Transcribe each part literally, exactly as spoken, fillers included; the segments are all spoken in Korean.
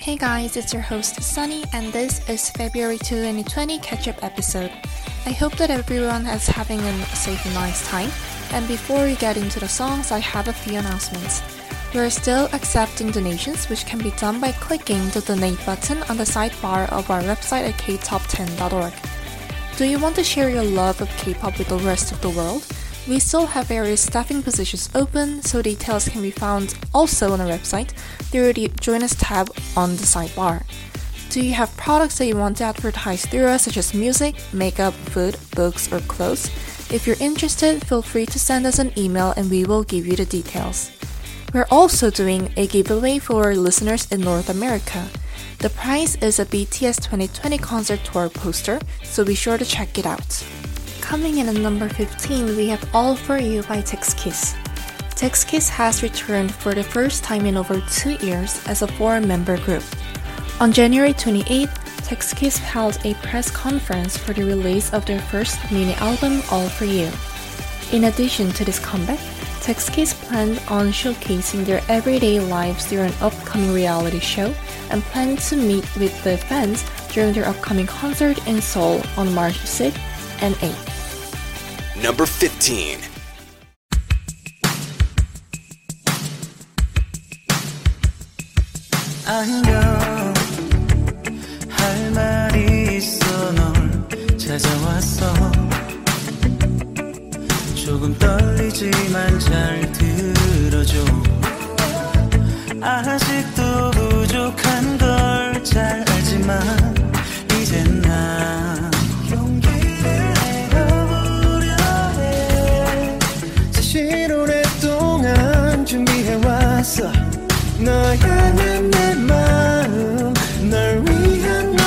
Hey guys, it's your host Sunny and this is February twenty twenty catch-up episode. I hope that everyone is having a safe and nice time. And before we get into the songs, I have a few announcements. We are still accepting donations, which can be done by clicking the donate button on the sidebar of our website at k top ten dot org. Do you want to share your love of K-pop with the rest of the world? We still have various staffing positions open, so details can be found also on our website through the Join Us tab on the sidebar. Do you have products that you want to advertise through us, such as music, makeup, food, books, or clothes? If you're interested, feel free to send us an email and we will give you the details. We're also doing a giveaway for our listeners in North America. The prize is a B T S twenty twenty concert tour poster, so be sure to check it out. Coming in at number fifteen, we have All For You by TXKISS. TXKISS has returned for the first time in over two years as a four-member group. On January twenty-eighth, TXKISS held a press conference for the release of their first mini-album, All For You. In addition to this comeback, TXKISS planned on showcasing their everyday lives during an upcoming reality show and planned to meet with the fans during their upcoming concert in Seoul on March sixth and eighth. Number fifteen. 안녕 할 말이 있어 널 찾아왔어 조금 떨리지만 잘 들어줘 아직도 부족한 걸 잘 알지만 이젠 나 용기를 내어보려 해 사실 오랫동안 준비해왔어 너 향한 내 마음 널 위한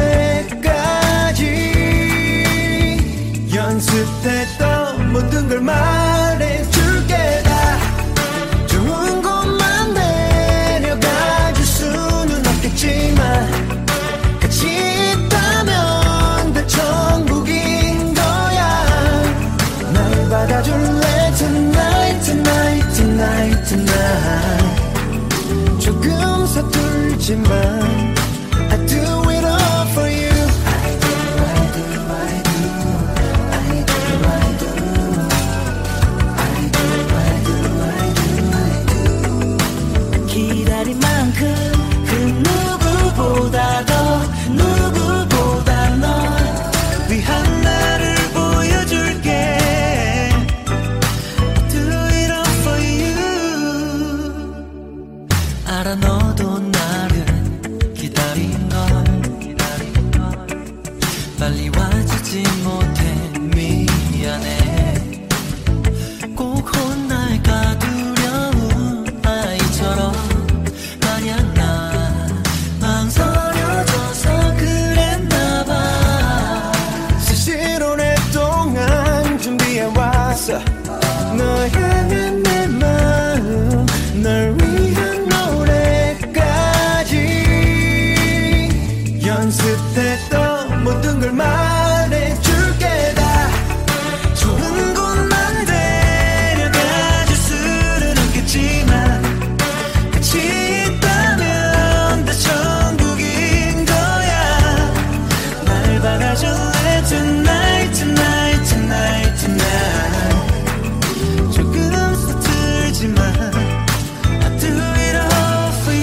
노래까지 연습했던 모든 걸 말해줄게 다 좋은 것만 데려가 줄 수는 없겠지만 같이 있다면 다 천국인 거야 날 받아줄래 tonight tonight tonight tonight 조금 서툴지만 I do it all for you I do, I do, I do I do, I do I do, I do, I do, I do 기다린 만큼 그 누구보다 더 누구보다 널 위한 나를 보여줄게 Do it all for you 알아 너도 나를 기다린 걸 빨리 와주지 못해 미안해 꼭 혼날까 두려운 아이처럼 마냥 나 망설여져서 그랬나봐 사실 오랫동안 준비해왔어 너 향한 내 마음 널 위한 노래까지 연습했던 모든 걸 말해줄게 다 좋은 곳만 데려가 줄 수는 없겠지만 같이 있다면 다 천국인 거야 날 받아줄래 tonight tonight tonight tonight 조금 서툴지만 I do it all for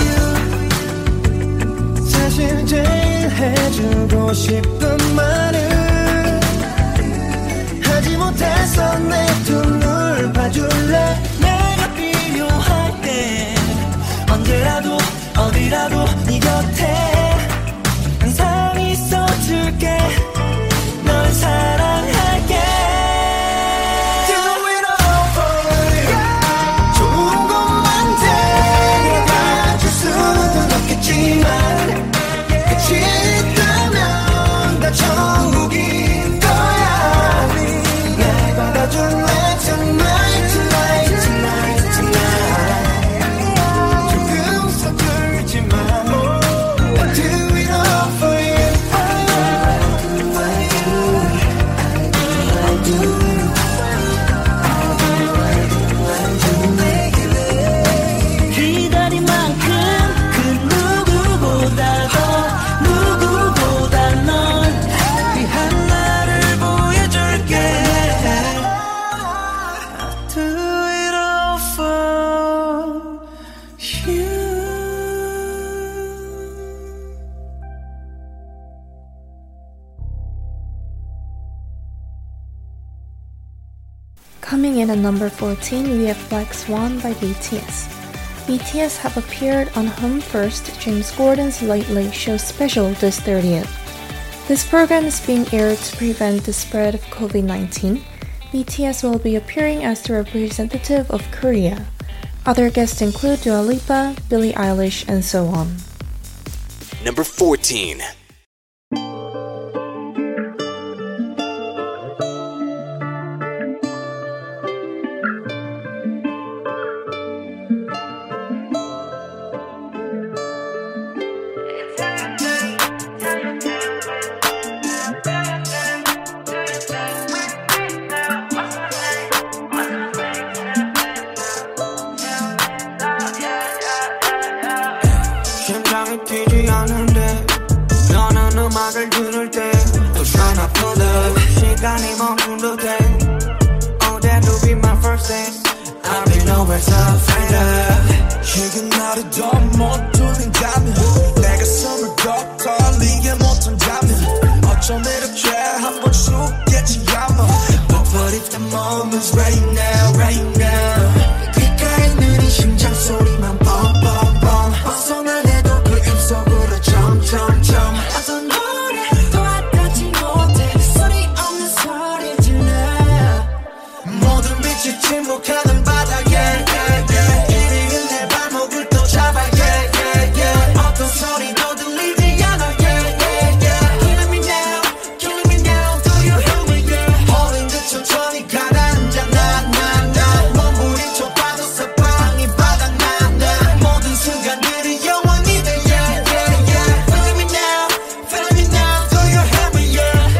you 사실 제일 해주고 싶은 말은 하지 못해서 내 두 눈 봐줄래 내가 필요할 때 언제라도 어디라도 네 곁에 항상 있어줄게 널 사랑할게 Do it all for you 좋은 것만 데려가 줄 수는 없겠지만 같이 있다면 다 전 Coming in at number fourteen, we have Black Swan by B T S. B T S have appeared on Home First, James Gordon's Late Late Show special this thirtieth. This program is being aired to prevent the spread of covid nineteen. B T S will be appearing as the representative of Korea. Other guests include Dua Lipa, Billie Eilish, and so on. Number fourteen. 튀지 않는데 너는 음악을 들을 때 또 산업보다 시간이 멈춘 듯해 Oh that will be my first dance I'll be nowhere to find her 이건 나를 더 못 들린다면 내 가슴을 더 떨리게 못한다면 어쩜 이렇게 한 번 죽겠지 아마 But what if the moment's right now right now 귓가에 느린 심장 소리만 뻥뻥뻥 벗어날 해도 그 입속으로 점점점 어떤 노래도 와닿지 못해 소리 없는 소리 질러 모든 빛이 침묵하는 바닥에 yeah, yeah. 이리는 내 발목을 또 잡아 yeah, yeah, yeah. 어떤 소리도 들리지 않아 yeah, yeah, yeah. Killing me now, killing me now Do you hear me yeah 홀린 듯 천천히 가라앉아 나나나 몸부림쳐 봐도 사방이 바닥난다 모든 순간들이 영원히 돼 yeah, yeah, yeah. Feeling me now, feeling me now Do you hear me yeah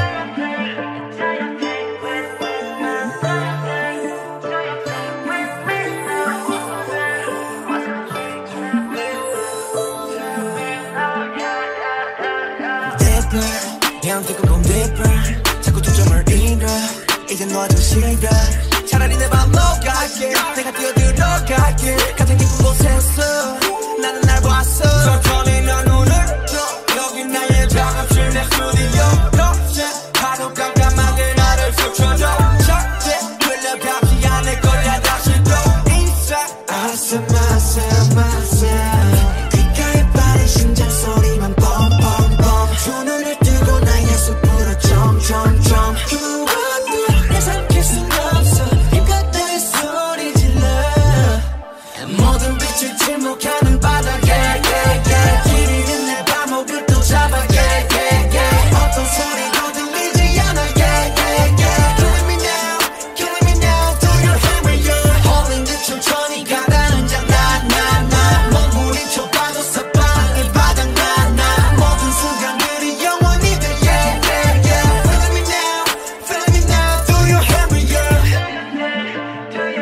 Deeper, 그냥 뜨거운 deeper 자꾸 초점을 잃어 이제 너좀 싫어 차라리 내 맘 녹아게 내가 뛰어들어갈게 같은 깊은 곳에서 나는 날 봤어 천천히 난 눈을 떠 여기 나의 작업실 내 스튜디오 너제 하루 깜깜하게 나를 스쳐줘 절대 끌려가지 않을 거야 다시 또 inside 아슴 아슴 아슴 귓가에 빠른 심장 소리만 뻥뻥뻥 두 눈을 뜨고 나의 숲으로 점점점 누구도 내 삼킬 순 없어 입가에 소리 질러 모든 빛을 침묵하는 바닥에 yeah, yeah. 길이는 내 발목을 또 잡아 yeah, yeah, yeah. 어떤 소리도 들리지 않아 yeah, yeah, yeah. Killing me now, killing me now Do you hear me yeah 홀린 듯 천천히 가라앉아 나나나 몸부림쳐 봐도 사방이 바닥나나 모든 순간들이 영원히 돼 yeah, yeah, yeah. Feeling me now, feeling me now Do you hear me yeah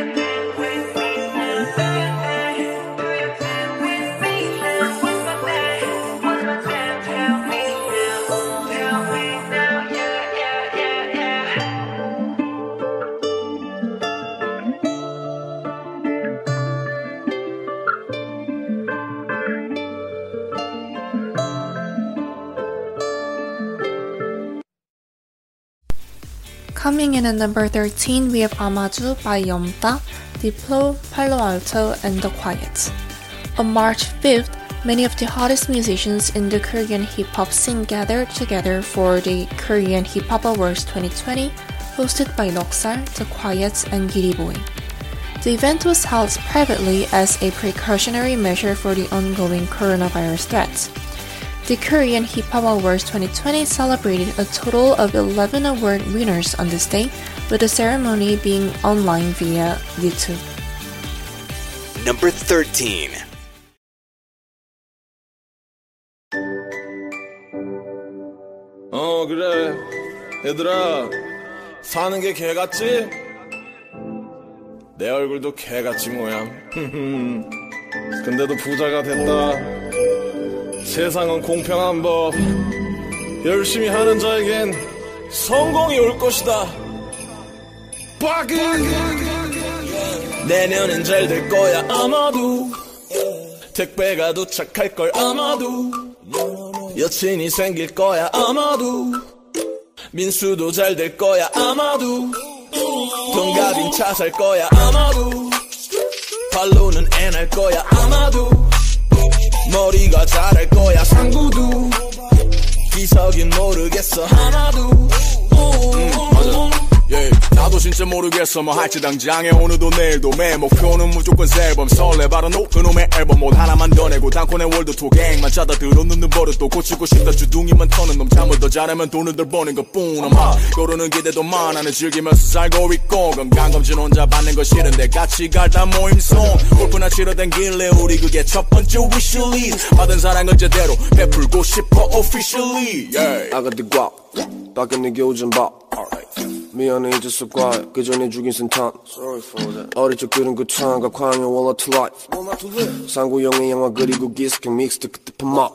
Coming in at number thirteen, we have Amaju by Yomta, Diplo, Palo Alto, and The Quiet. On March fifth, many of the hottest musicians in the Korean hip-hop scene gathered together for the Korean Hip-Hop Awards twenty twenty, hosted by Noksal, The Quiet, and Giri Boy. The event was held privately as a precautionary measure for the ongoing coronavirus threat. The Korean Hip-Hop Awards twenty twenty celebrated a total of eleven award winners on this day, with the ceremony being online via YouTube. Number thirteen. 어 그래 얘들아 사는 게 개같지? 내 얼굴도 개같지 뭐야 근데도 부자가 됐다 세상은 공평한 법 열심히 하는 자에겐 성공이 올 것이다 빠그 내년엔 잘 될 거야 아마도 택배가 도착할 걸 아마도 여친이 생길 거야 아마도 민수도 잘 될 거야 아마도 동갑인 차 살 거야 아마도 발로는 애 날 거야 아마도 머리가 자랄 거야 상구도 기석인 모르겠어 하나도 음, 맞아. Yeah. 나도 진짜 모르겠어 뭐 할지 당장에 오늘도 내일도 매 목표는 무조건 새 앨범 설레 바라노 그놈의 앨범 못 하나만 더 내고 단콘의 월드 투 갱만 짜다 들어놓는 버릇 또 고치고 싶다 주둥이만 터는 놈 잠을 더 잘하면 돈을 덜 버는 것뿐 아마 거르는 기대도 많아는 즐기면서 살고 있고 건강검진 혼자 받는 거 싫은데 같이 갈다 모임송 골프나 치러 댕길래 우리 그게 첫 번째 wishlist 받은 사랑은 제대로 베풀고 싶어 officially yeah. I got the guap 밖에 내게 오전 밥 미안해 잊었어 과해 그 전에 죽인 센탄 어릴 적 들은 그 창과 광야 Wallah to life 상구형의 영화 그리고 기스킹 믹스트 그때 팝맛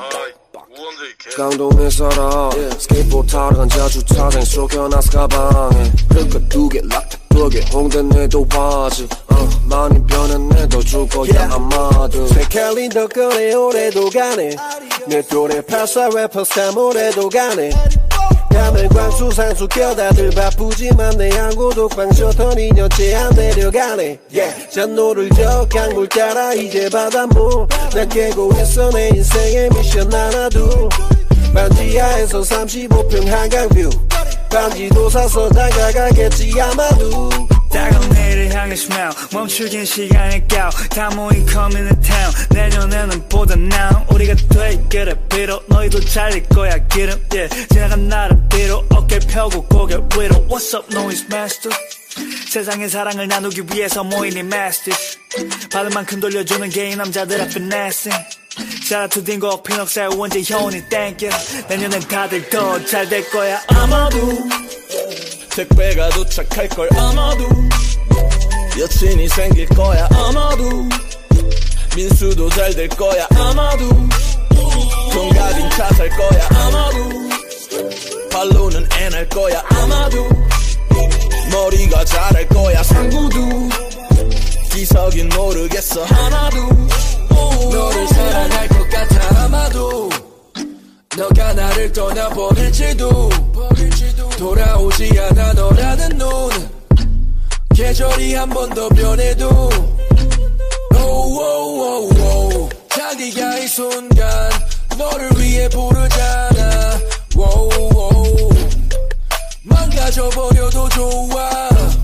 강동에 살아 스케이트보드 타러 간 자주 타장 쫓겨나서 가방에 흙가 두개 락탁 두개 홍대 내도 와지 uh, 많이 변했네 더 줄 거야 아마도 색깔이 더 꺼내 오래도 가네 내 또래 팔사 래퍼 삼 오래도 가네 야물광 수상수 껴다들 바쁘지만 내 양고 독방 셔터 이 년째 안 내려가네 yeah. 잔노를 저 강물 따라 이제 바닷물 난 깨고 있어 내 인생의 미션 하나도 반지하에서 삼십오 평 한강뷰 반지도 사서 다가가겠지 아마도 따가운 내일을 향해 smile 멈추긴 시간의 cao 다 모인 coming to town 내년에는 보다 now 우리가 돼 그래 비록 너희도 잘릴 거야 기름 yeah. 지나간 날은 뒤로 어깨 펴고 고개 위로 What's up noise master 세상의 사랑을 나누기 위해서 모인 이 masters 받을 만큼 돌려주는 개인 남자들 앞에 finessing Shout out to 딩고 피넉살 원재 현이 thank you 내년엔 다들 더 잘 될 거야 아마도 택배가 도착할 걸 아마도 여친이 생길 거야 아마도 민수도 잘 될 거야 아마도 동갑인 차 살 거야 아마도 발로는 애 날 거야 아마도 머리가 자랄 거야 상구도 기석인 모르겠어 하나도 너를 사랑할 것 같아 아마도 너가 나를 떠나버릴지도 돌아오지 않아 너라는 눈 계절이 한 번 더 변해도 oh, oh, oh, oh. 자기가 이 순간 너를 위해 부르잖아 oh, oh. 망가져버려도 좋아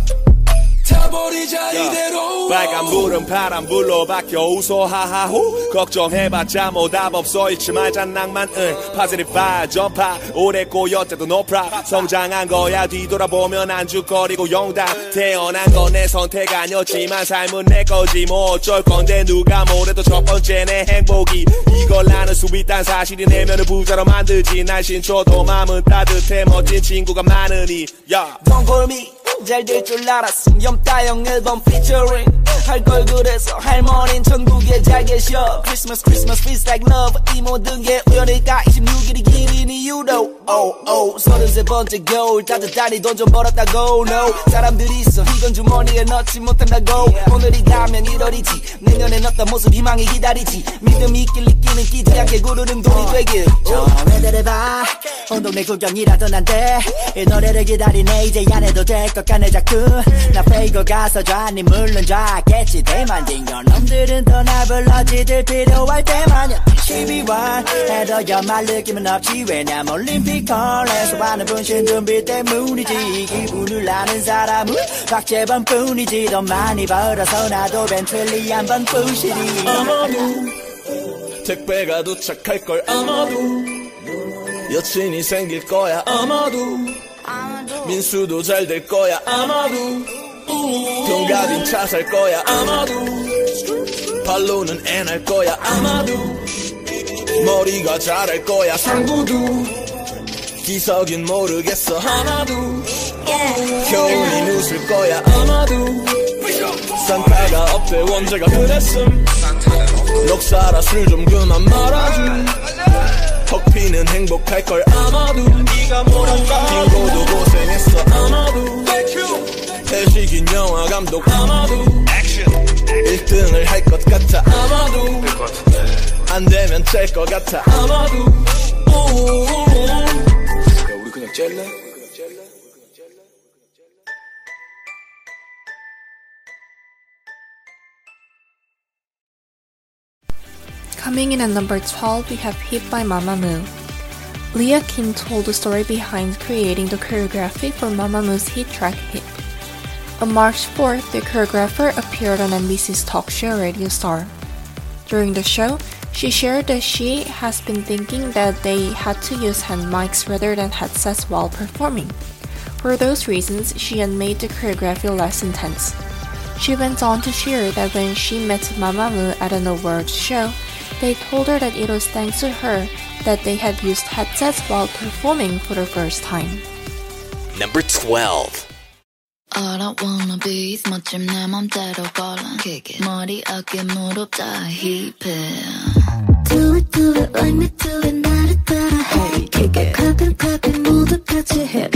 타버리자 이대로 빨간 불은 파란 불로 바뀌어 웃어 하하호 걱정해봤자 뭐 답 없어 잊지 말자 낭만은 파지리 파 전파 오래 꼬였대도 no problem 성장한 거야 뒤돌아보면 안죽거리고 용담 태어난 건 내 선택 아니었지만 삶은 내 거지 뭐 어쩔 건데 누가 뭐래도 첫 번째 내 행복이 이걸 나는 수비딴 사실이 내면을 부자로 만들지 날씬 줘도 마음은 따뜻해 멋진 친구가 많으니 yeah. Don't call me 잘 될 줄 알았음 염따영 앨범 피처링 할 걸 그래서 할머니는 천국에 잘 계셔 Christmas Christmas feels like love 이 모든 게 우연일까 이십육 일이 길인 이유도 oh oh 서른세 번째 겨울 따뜻하니 돈 좀 벌었다고 no 사람들이 있어 이건 주머니에 넣지 못한다고 오늘이 가면 일월이지 내년엔 어떤 모습 희망이 기다리지 믿음이 있길 느끼는 끼지 않게 구르는 돈이 되길 저매들을 봐 온 동네 구경이라도 난데 이 노래를 기다리네 이제 안 해도 될 것 같네 자꾸 나 페이고 가서 좌니 물론 좌겠지 대만진 건 놈들은 더 나 불러지들 필요할 때만이야 십이월 해도 연말 느낌은 없지 왜냐면 올림픽 컬에서 하는 분신 준비 때문이지 기분을 아는 사람은 박재범뿐이지 돈 많이 벌어서 나도 벤틀리 한번 부시리 아마도 택배가 도착할 걸 아마도 여친이 생길 거야 아마도 민수도 잘 될 거야 아마도 동갑인 차 살 거야 아마도 발로는 애 날 거야 아마도 머리가 자랄 거야 상구도 기석인 모르겠어 하나도 겨울이 웃을 거야 아마도 산타가 없대 원재가 그랬음 넉살아 술 좀 그만 말아줘 커피는 행복할 걸 아마도 네가 뭐랄까 빙고도 고생했어 아마도 태식인 영화 감독 아마도 일 등을 할 것 같아 아마도 안 되면 짤 것 같아 아마도 야 우리 그냥 짤래? Coming in at number twelve, we have Hip by Mamamoo. Leah Kim told the story behind creating the choreography for Mamamoo's hit track Hip. On March fourth, the choreographer appeared on N B C's talk show Radio Star. During the show, she shared that she has been thinking that they had to use hand mics rather than headsets while performing. For those reasons, she had made the choreography less intense. She went on to share that when she met Mamamoo at an awards show, they told her that it was thanks to her that they had used headsets while performing for the first time. Number twelve. All I wanna be is 멋짐 내 맘대로 걸어 머리 어깨 무릎 다 힙해 Do it do it like me do it 나를 따라 해 Clap it clap it 모두 같이 해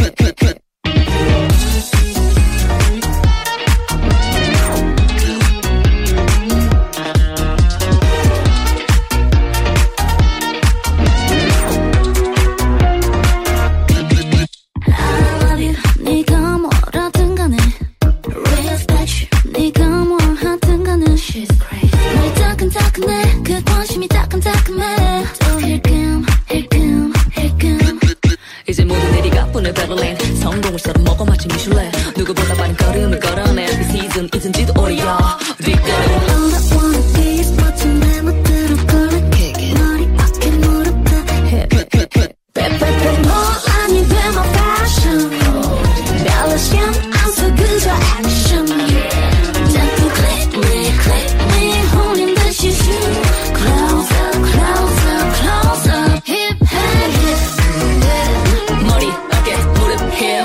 이제 모두 내리가 보내 베를린 성공을 썰어 먹어 마치 미슐랭 누구보다 빠른 걸음을 걸어내 이 시즌 잊은지도 오래야 뒷걸음 All I wanna be is 멋진 내 멋대로 걸어 머리 어깨 무릎 다 hip hip hip hip 빼빼빼 논란이 돼 my fashion 멜로디언 안써 그저 액션 자꾸 click me click me 홀린 듯이 shoot Close up close up close up hip hip hip 머리 어깨 무릎 hip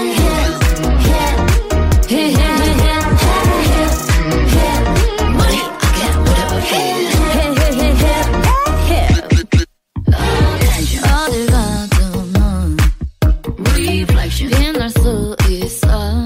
hip hip 머리 어깨 무릎 hip 어딜 가도 넌 reflection 빛날 수 있어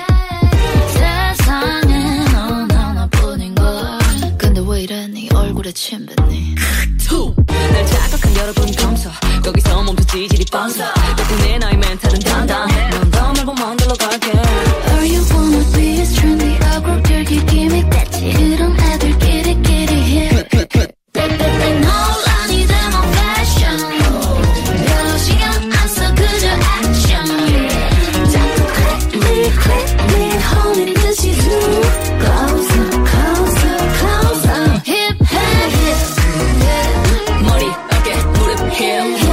세상에 넌 하나뿐인걸 근데 왜 이래 네 얼굴에 침 뱉니 날 착각한 여러분 감사 거기서 멈춰 지질이 뻔서 덕분에 나의 멘탈은 단단해 넌 더 말고 만들러 갈게 All you wanna be is trendy 어그로들기 기믹 됐지 그런 애들끼리끼리 hip 빼빼빼 논란이 돼 my fashion 별로 신경 안 써 그저 액션 자꾸 click me click me 홀린 듯이 zoom Close up close up close up hip hip hip 머리 어깨 무릎 hip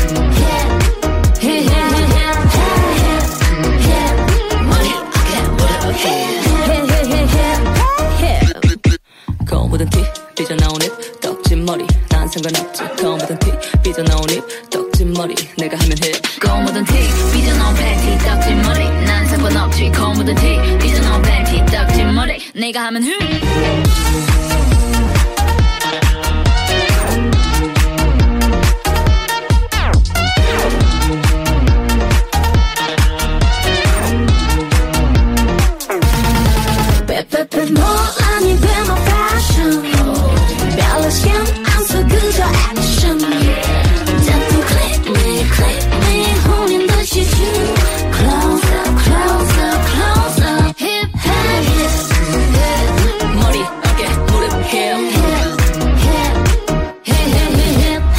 검은 티 삐져나온 입 떡진 머리 난 상관없지 검은 티 삐져나온 입 떡진 머리 내가 하면 해 검은 티 삐져나온 팬티 떡진 머리 난 상관없지 검은 티 삐져나온 팬티 떡진 머리 내가 하면 해 빼빼빼 논란이 돼 my fashion 멜로디언 안써 그저 액션 자꾸 click me click me 홀린 듯이 shoot Close up close up close up hip hip hip 머리 어깨 무릎 hip hip hip hip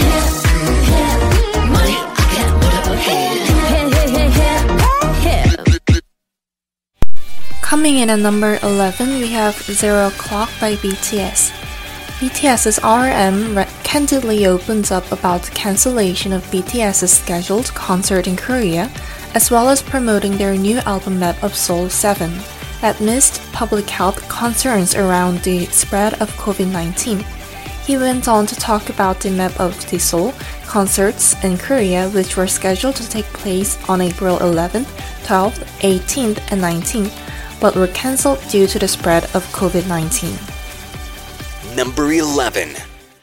hip 머리 어깨 무릎 hip hip Coming in at number eleven, we have Zero O'Clock by B T S. BTS's R M candidly opens up about the cancellation of BTS's scheduled concert in Korea, as well as promoting their new album Map of Soul seven, amidst public health concerns around the spread of COVID nineteen. He went on to talk about the Map of the Soul concerts in Korea, which were scheduled to take place on April eleventh, twelfth, eighteenth, and nineteenth, but were cancelled due to the spread of COVID nineteen. Number eleven.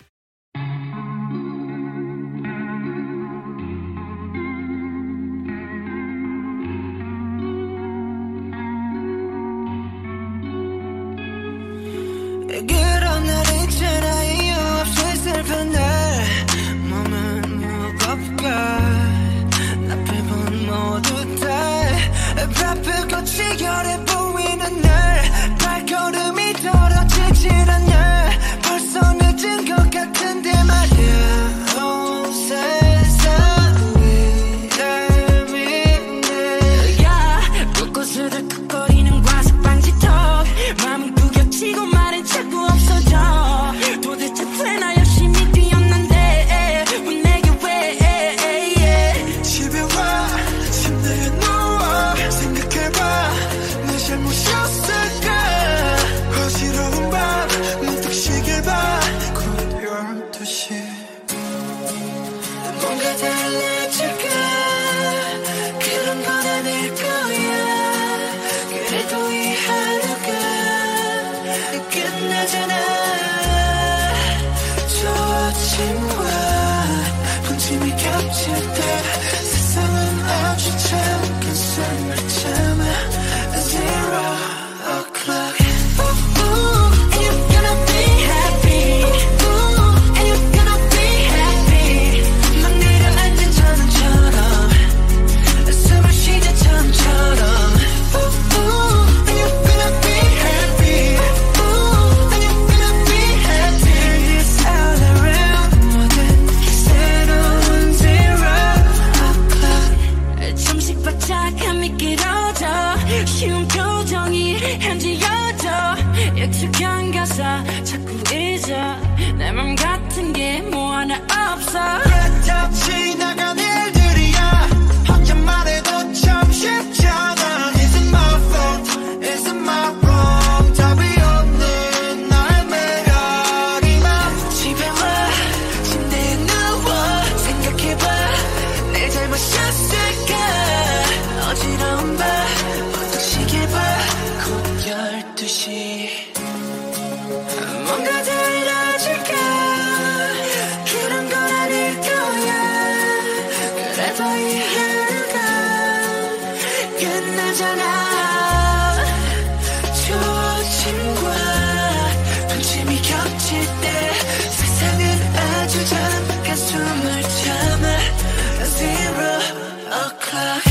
그런 날 있잖아 이유 없이 슬픈 날 몸은 무겁고 나쁠 본 모두 다 바쁠 것 지겨래 보이는 날 발걸음이 떨어지질 않냐 벌써 늦은 것 같은데 겹칠 때 세상은 아주 잠깐 숨을 참아 Zero o'clock 쉬운 표정이 현지여져 익숙한 가사 자꾸 잊어 내 맘 같은 게 뭐 하나 없어 다 지나간 일들이야 혼자만 해도 참 쉽잖아 Is it my fault? Is it my wrong? 답이 없는 나의 메아리만 집에 와 침대에 누워 생각해봐 내 잘못이었을까 어지러운 밤 곧 열두 시 뭔가 달라질까 그런 건 아닐 거야 그래도 이 하루가 끝나잖아 초침과 분침이 겹칠 때 세상은 아주 잠깐 숨을 참아 Zero o'clock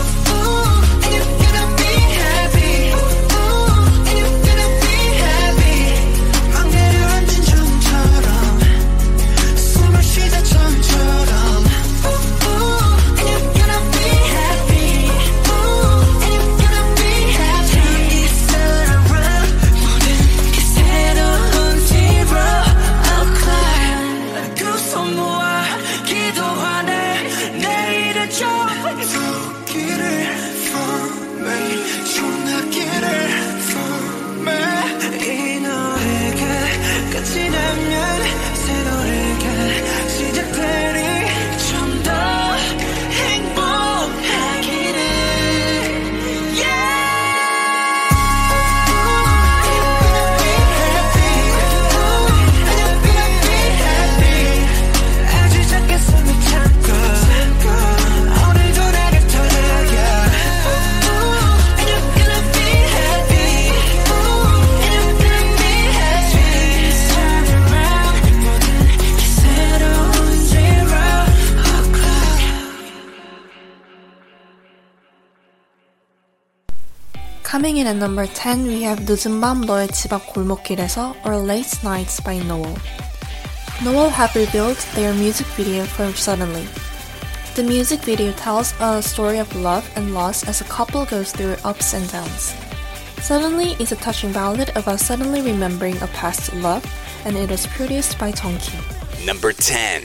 Coming in at number ten, we have 늦은 밤 너의 집 앞 골목길에서 or Late Nights by Noel. Noel have revealed their music video for Suddenly. The music video tells a story of love and loss as a couple goes through ups and downs. Suddenly is a touching ballad of us suddenly remembering a past love, and it was produced by Tongki. Number ten.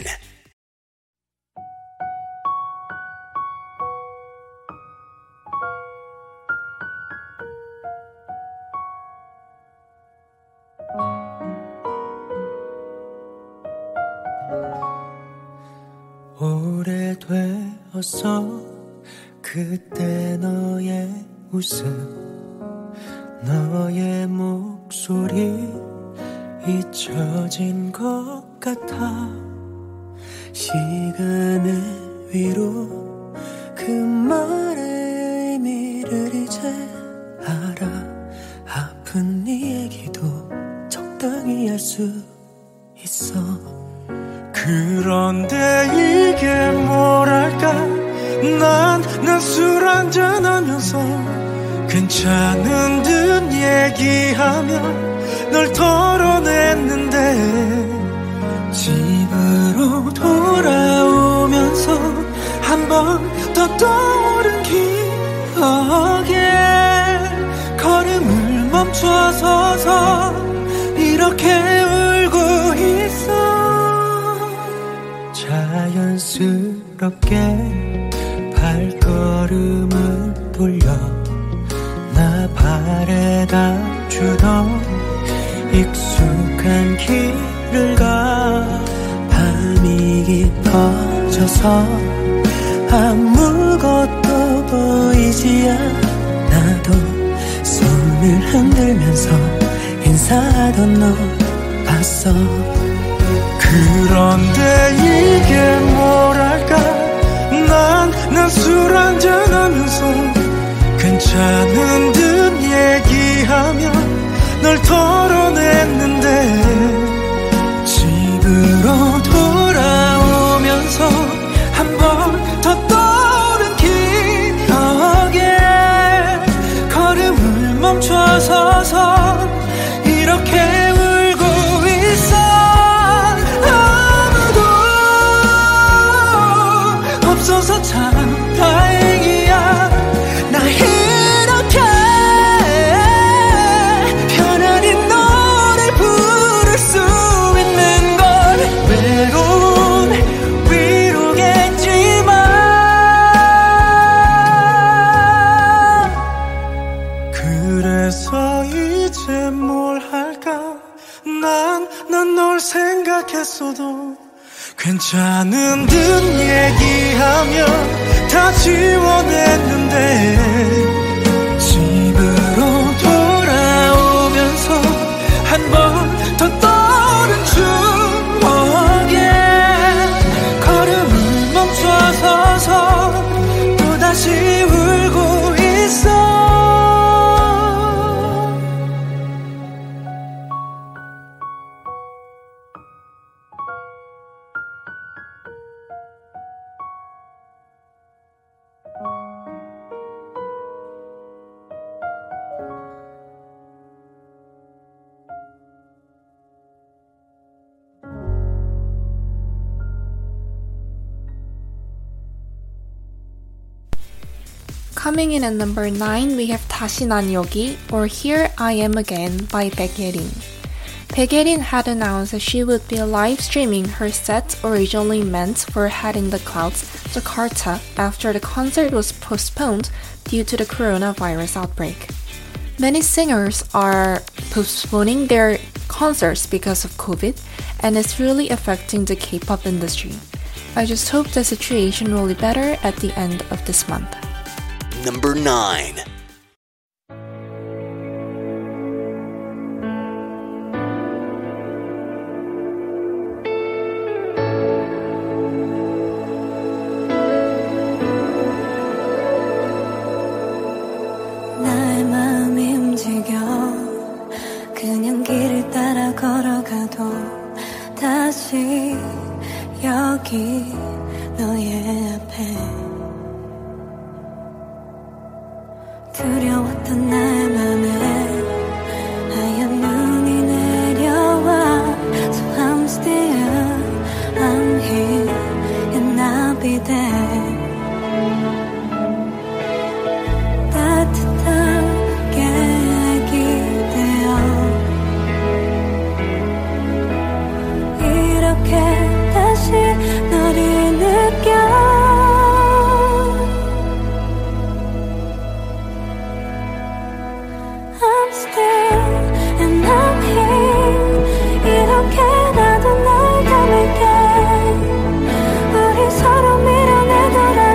오래되었어 그때 너의 웃음 너의 목소리 잊혀진 것 같아 시간의 위로 그 말의 의미를 이제 알아 아픈 네 얘기도 적당히 할 수 있어 그런데 이게 뭐랄까 난 난 술 한잔하면서 괜찮은 듯 얘기하며 널 털어냈는데 집으로 돌아오면서 한 번 더 떠오른 기억에 걸음을 멈춰서서 이렇게 울고 있어 자연스럽게 발걸음을 돌려 나 바래다 주던 익숙한 길을 가 밤이 깊어져서 아무것도 보이지 않아도 손을 흔들면서 인사하던 너 봤어 그런데 이게 뭐랄까 널 털어냈는데 집으로 돌아오면서 한 번 더 떠오른 기억에 걸음을 멈춰서서 이렇게 울고 있어. 아무도 없어서 참 다행이야. 나 이렇게 편안히 너를 부를 수 있는 건 외로운 위로겠지만 그래서 이제 뭘 할까. 난 난 널 생각했어도 괜찮은 듯 얘기하며 다 지워냈는데 집으로 돌아오면서 한 번 더 떠오른 추억에 걸음을 멈춰서서 또다시 울고 있어. Coming in at number nine, we have 다시 난 여기, or Here I Am Again by Baekhyun. Baekhyun had announced that she would be live streaming her set originally meant for Head in the Clouds, Jakarta, after the concert was postponed due to the coronavirus outbreak. Many singers are postponing their concerts because of COVID, and it's really affecting the K-pop industry. I just hope the situation will be better at the end of this month. Number nine. 나의 마음이 움직여 그냥 길을 따라 걸어가도 다시 여기 너의 앞에 두려웠던 나의 맘에 하얀 눈이 내려와. So I'm still, I'm here and I'll be there. 따뜻하게 기대어 이렇게 다시 너를 느껴. 이렇게 나도 널 담을게. 우리 서로 밀어내더라.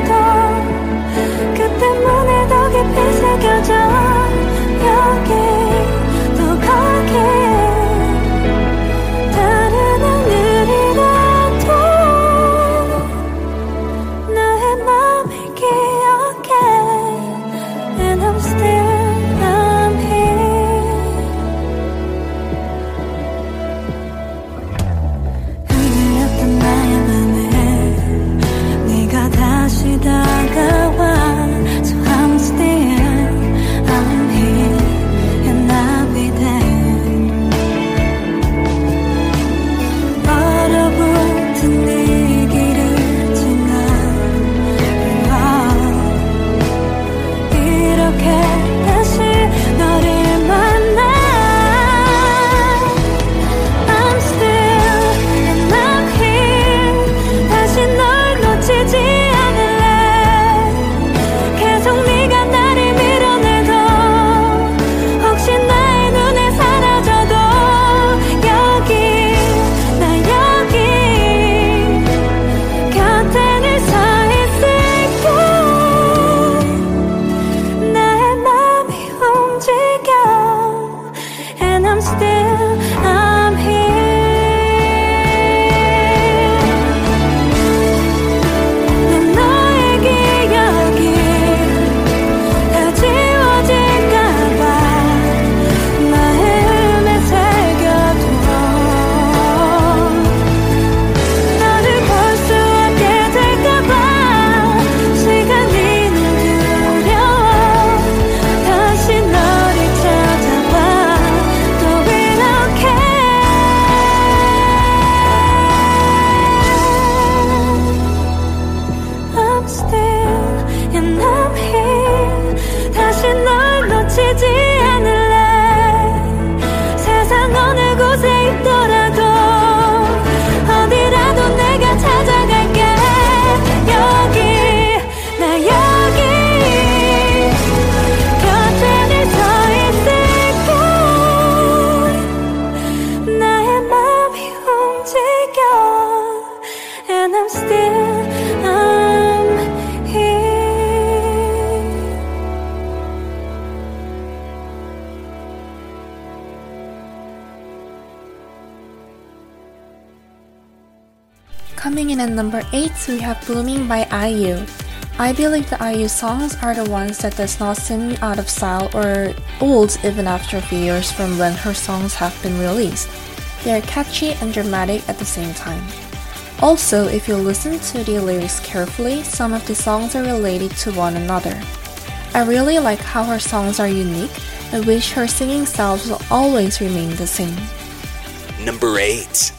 in at number eight, we have Blooming by I U. I believe the I U songs are the ones that does not seem out of style or old even after a few years from when her songs have been released. They are catchy and dramatic at the same time. Also, if you listen to the lyrics carefully, some of the songs are related to one another. I really like how her songs are unique. I wish her singing styles will always remain the same. Number eight.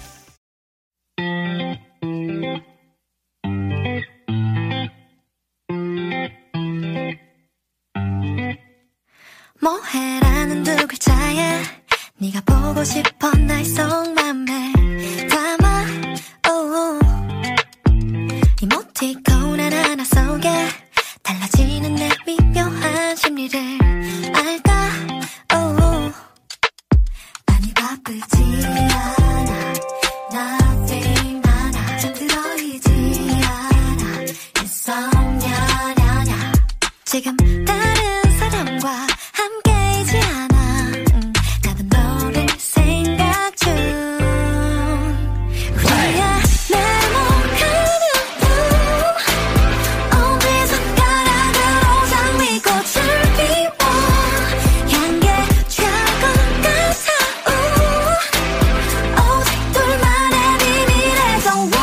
뭐해라는 두 글자에 네가 보고 싶어 날 속맘에 담아 oh. 이모티콘 하나하나 속에 달라지는 내 미묘한 심리를 알까 oh. 많이 바쁘지 않아 nothing 많아 잠들어있지 않아 insomnia 지금 다른 사람과 함께이지 않아 음, 나도 너를 생각 중 우리의 네모칸 눈 엄지손가락으로 장미꽃을 피워 향기에 취할 것 같아 우 오직 둘만의 비밀의 정원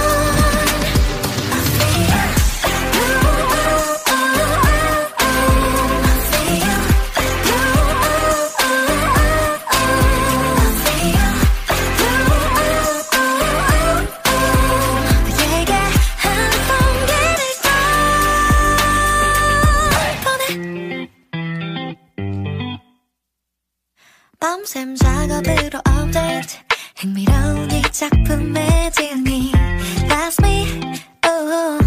밤샘 작업으로 업데이트 흥미로운 이 작품의 지음이 That's me oh.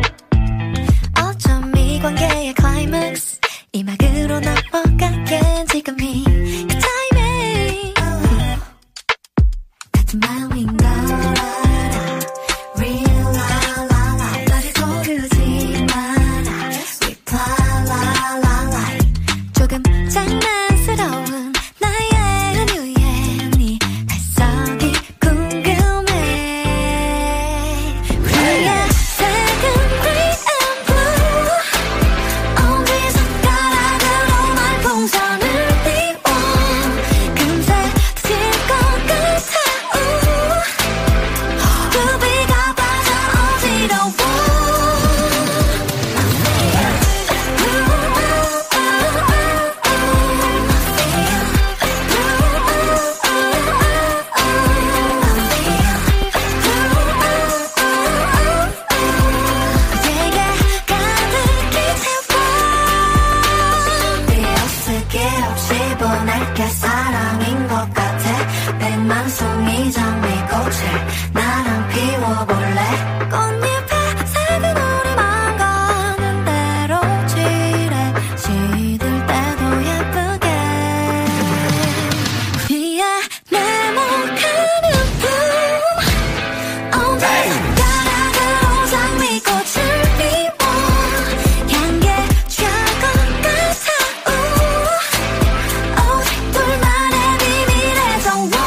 어쩜 이 관계의 클라이맥스 이 막으로 넘어가게 지금이 그 타이밍 oh. 같은 마음인 걸 알아 Real la la la 나를 고르지 마라 Reply la la la 조금 장난스러운 나의 은유에 네 발성이 궁금해 우리의 색은 green and blue 엄지손가락으로 말풍선을 띄워 금세 터질 것 같아 우 루비가 빠져 어지러워 내게 가득히 채워 네 어떻게 없이 보낼게 사랑인 것 같아 백만 송이 장미꽃을 나랑 피워볼래 꽃잎에 색은 우리만 가는 대로 칠해 시들 때도 예쁘게 우리의 네모칸 눈 엄지손가락으로 장미꽃을 피워 향기에 취할 것 같아 우 오직 둘만의 비밀의 정원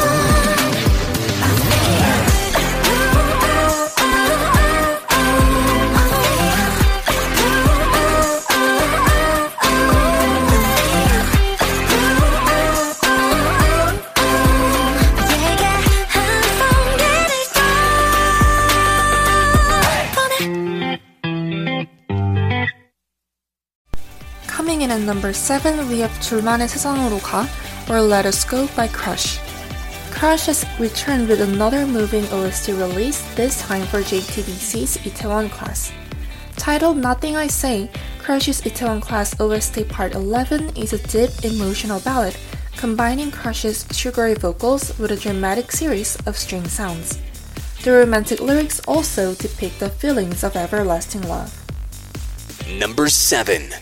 내게 한 송이를 보내 Coming in at number seven, we have 둘만의 세상으로 가, or Let Us Go by Crush. Crush has returned with another moving O S T release, this time for J T B C's Itaewon Class. Titled Nothing I Say, Crush's Itaewon Class O S T Part eleven is a deep, emotional ballad, combining Crush's sugary vocals with a dramatic series of string sounds. The romantic lyrics also depict the feelings of everlasting love. Number seven.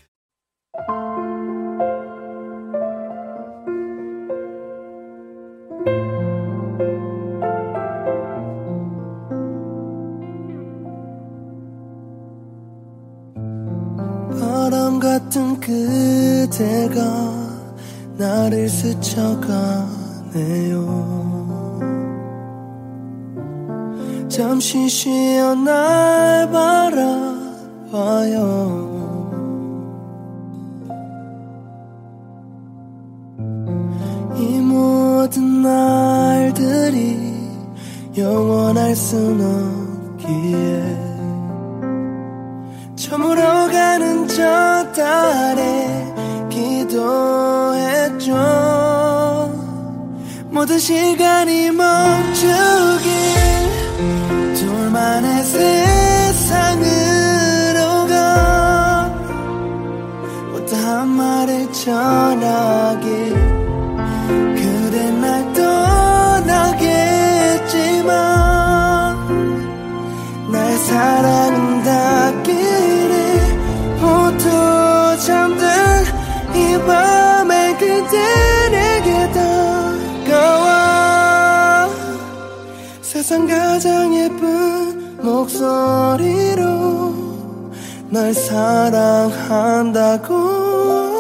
바람 같은 그대가 나를 스쳐가네요 잠시 쉬어 날 바라봐요. 이 모든 날들이 영원할 순 없기에 저물어가는 저 달에 기도했죠. 모든 시간이 멈추길 둘만의 세상으로 가 못다한 말을 전하길 그대 날 떠나겠지만 날 사랑은 닿기를 모두 잠든 이 밤에 그대 내게 다가와 세상 가장 예쁜 목소리로 날 사랑한다고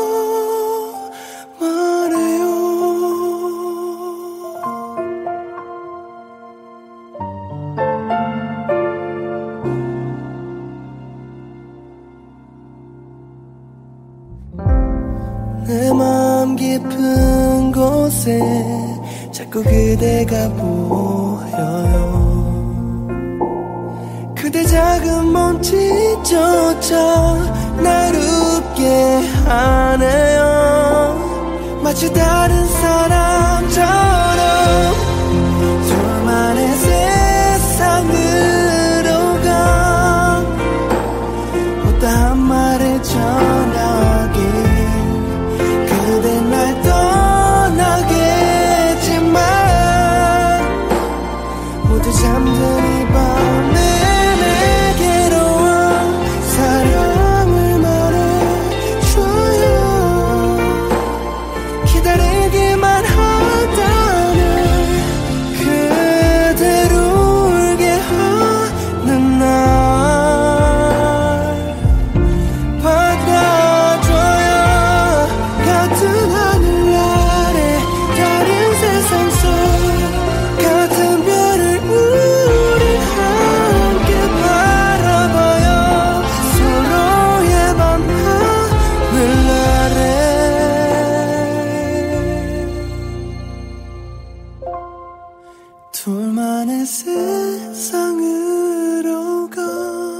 내 마음 깊은 곳에 자꾸 그대가 보여요. 그대 작은 몸짓조차 날 웃게 하네요. 마치 다른 사람처럼 둘만의 세상으로 가 못다한 말을 전하길 그대 날 떠나겠지만 모두 잠든 이 밤에 내게로 와 사랑을 말해줘요. 기다리기만 하다는 그대로 울게 하는 날 받아줘요. 같은 하늘 아래 다른 세상 속 같은 별을 우리 함께 바라봐요. 서로의 밤하늘 아래 둘만의 세상으로 가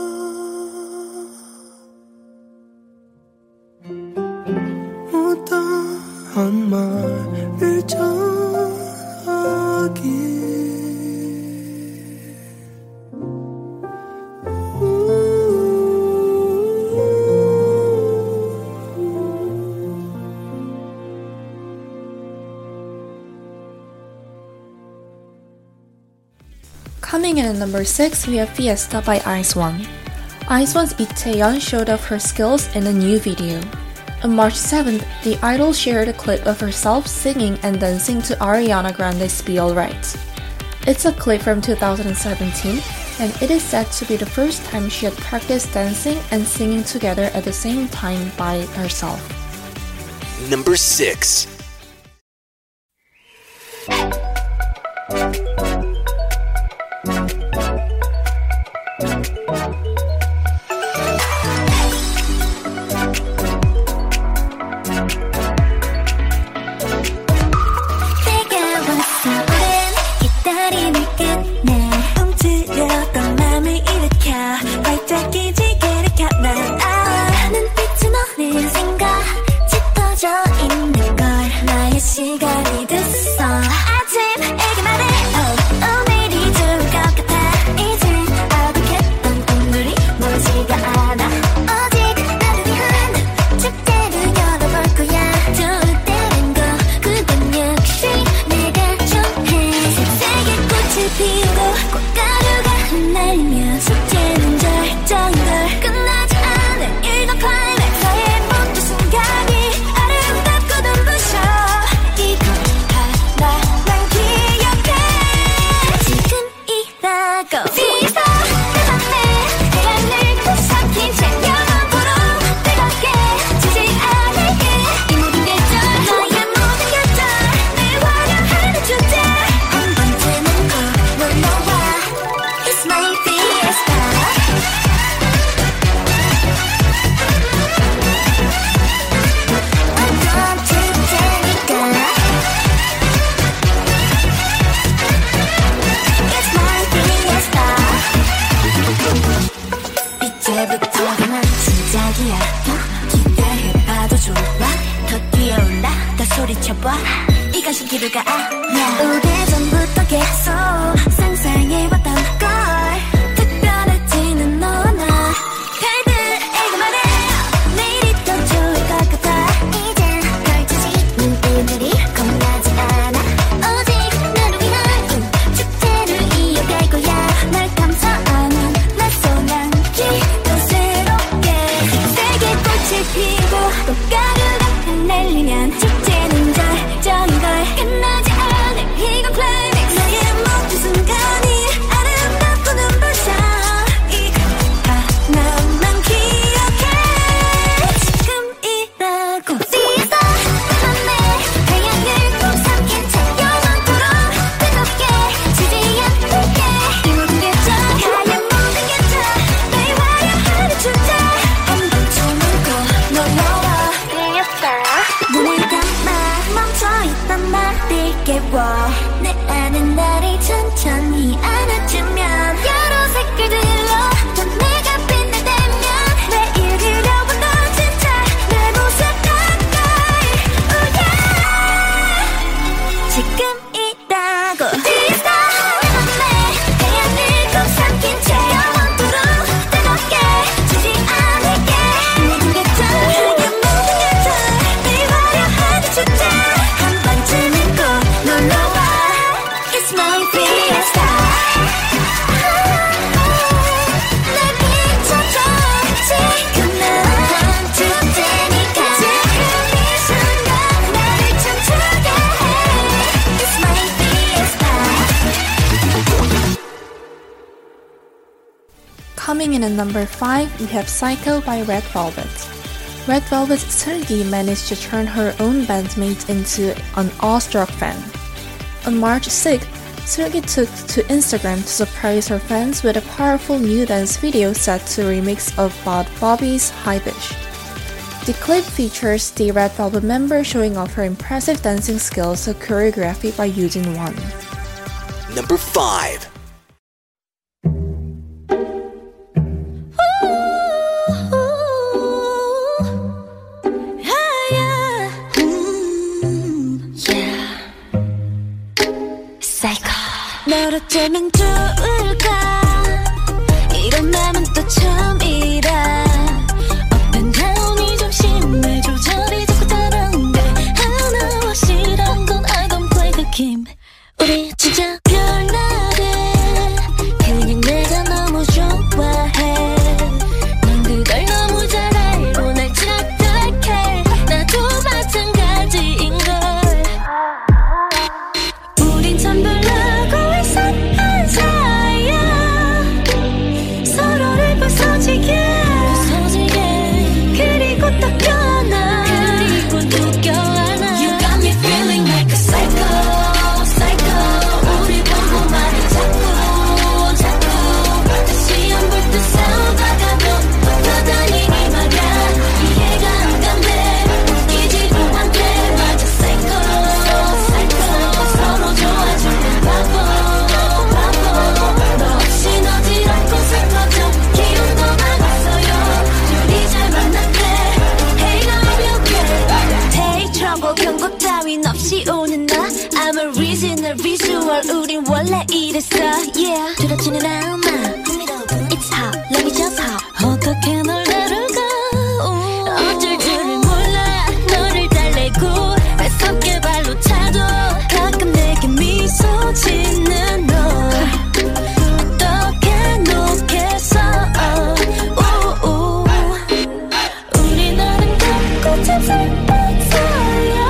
못다한 말을 전하길 Coming in at number six, we have Fiesta by IZ*ONE. IZ*ONE's Lee Taeyeon showed off her skills in a new video. On March seventh, the idol shared a clip of herself singing and dancing to Ariana Grande's Be Alright. It's a clip from two thousand seventeen, and it is said to be the first time she had practiced dancing and singing together at the same time by herself. Number six. 시간이 됐어 아침 애기 말해 oh, 오늘이 좋을 것 같아 이제 어둑했던 꿈들을 이제부터가 난 시작이야 기대해봐도 좋아 더 뛰어올라 더 소리쳐봐 이건 신기루가 아니야 오래전부터 계속 상상해왔던 걸 특별해지는 너와 나 별들에게 말해 내일이 더 좋을 것 같아 이젠 걸쳐지는 오늘이 겁나지 않아 오직 나를 위한 축제를 이어갈 거야 날 감싸안은 낯선 향기 더 새롭게 세계 꽃을 피우고 꽃가루가 흩날리면 축제는 절정인 걸 끝나지 않을 이건 클라이맥스 나의 모든 순간이 아름답고 눈부셔 이거 하나만 기억해 지금이라고 These are 맘에 태양을 꼭 삼킨 채 영원토록 뜨겁게 지지 않을게 이 모든 게 저 하얀 모든 게 저 날 화려하는 축제 한 번쯤은 꼭 놀러와 눈을 감아 멈춰있던 나를 깨워 내 안에 나를 천천히 안아주면 여러 색깔들로 또 내가 빛날 때면 매일 그려본 너 진짜 내 모습 가까이 oh yeah 지금이라고 These are 맘에 태양을 꼭 삼킨 채 영원토록 뜨겁게 지지 않을게 모든 게 저 하얀 모든 게 저 날 화려하는 축제 한 번쯤은 꼭 놀러와 It's my fiesta 날 비춰줘 지금 난 축제니까 지금 이 순간 나를 춤추게 해 It's my fiesta Coming in at number five, we have Psycho by Red Velvet. Red Velvet's Seulgi managed to turn her own bandmate into an awestruck fan. On March sixth, Seulgi took to Instagram to surprise her fans with a powerful new dance video set to a remix of Bad Bobby's High Bish. The clip features the Red Velvet member showing off her impressive dancing skills and choreography by using one. Number five. 널 어쩌면 좋을까 이런 맘은 또 처음이라 Up and down이 좀 심해 조절이 자꾸 다른데 하나와 싫은 건 I don't play the game 우리 진짜 별나래 그냥 내가 너무 좋아해 난 그걸 너무 잘 알고 날 착각해 나도 마찬가지인걸 우린 참 별나고 이상한 사이야 서로를 부서지게 그리고 또 껴안아 그리고 또 껴안아 You got me feeling like a psycho psycho 우리 보고 말해 자꾸 자꾸 다시 안 볼 듯 싸우다가도 떠다니니 말야 이해가 안 간대 웃기지도 않대 맞아 psycho psycho 서로 좋아지는 바보 바보 너 없이 어지럽고 슬퍼져 기운도 나갔어요 둘이 잘 만났대 Hey 가볍게 Take trouble 경고 따윈 없이 오는 나 I'm a original visual 우린 원래 이랬어 Yeah 두렵지는 않아 It's hot let me just hop 어떻게 널 다룰까 어쩔 줄을 몰라 너를 달래고 매섭게 발로 차도 가끔 내게 미소 짓는 너 어떻게 놓겠어 우리 나름 같고 참 슬픈 사이야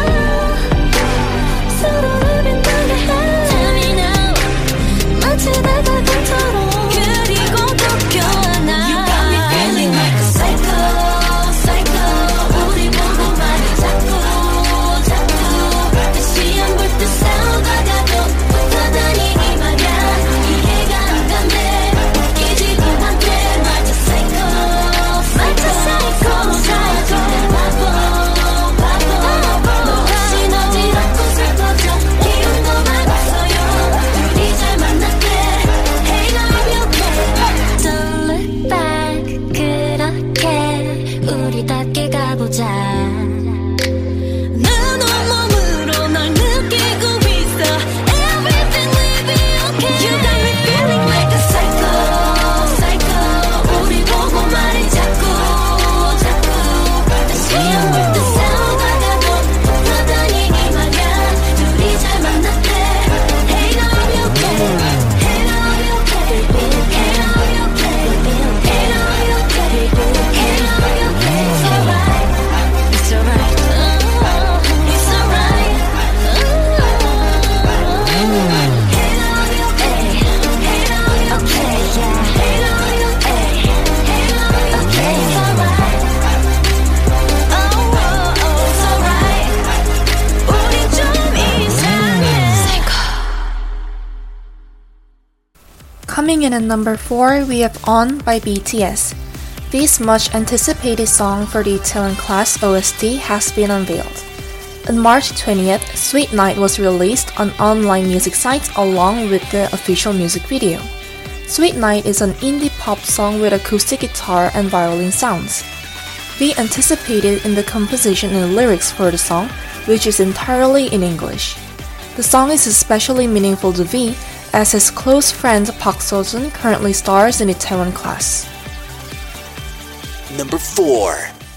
서로를 빛나게 해 Tell me now 마치 내가 꿈처럼 Coming in at number four, we have On by B T S. This much anticipated song for the Itaewon Class O S T has been unveiled. On March twentieth, Sweet Night was released on online music sites along with the official music video. Sweet Night is an indie pop song with acoustic guitar and violin sounds. V anticipated in the composition and lyrics for the song, which is entirely in English. The song is especially meaningful to V, as his close friend Park Seo-joon currently stars in Itaewon Class. Number four.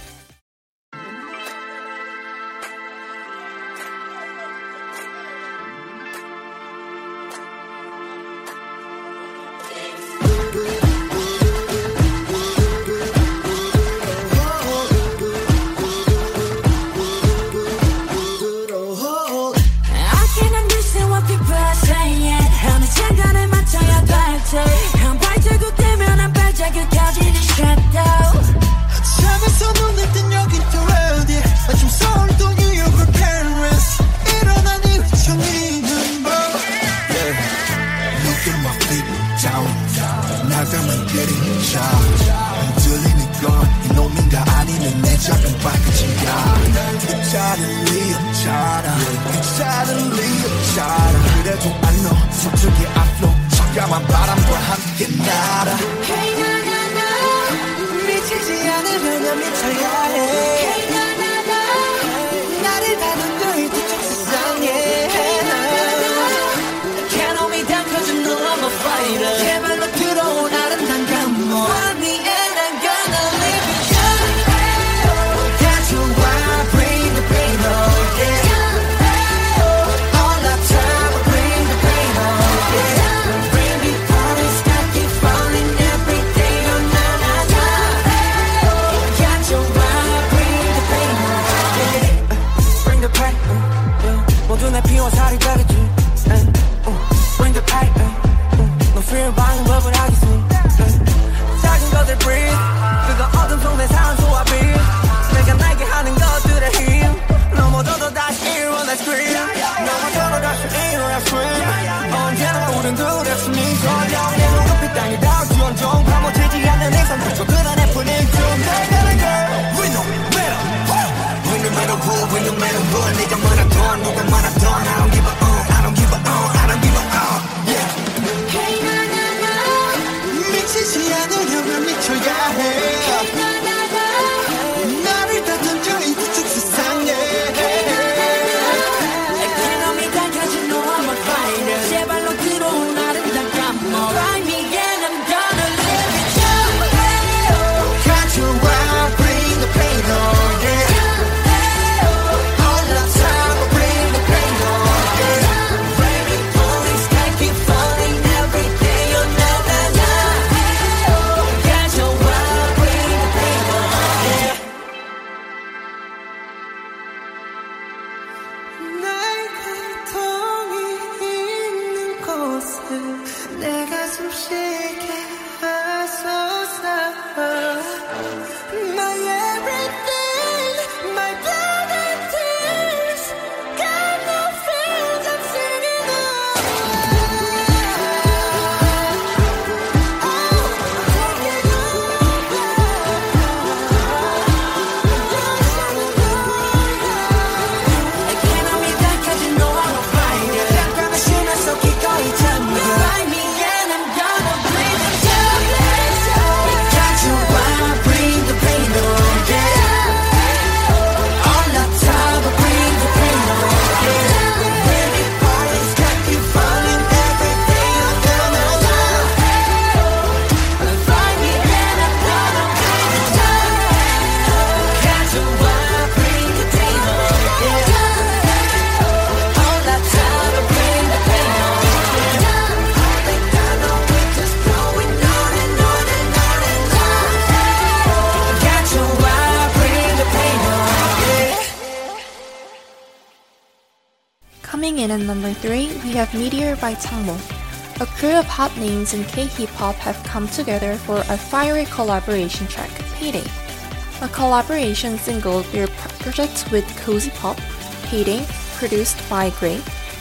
Coming in at number three, we have Meteor by Changmo. A crew of hot names in K-hip hop have come together for a fiery collaboration track, Payday. A collaboration single their project with Cozy Pop, Payday, produced by Gray,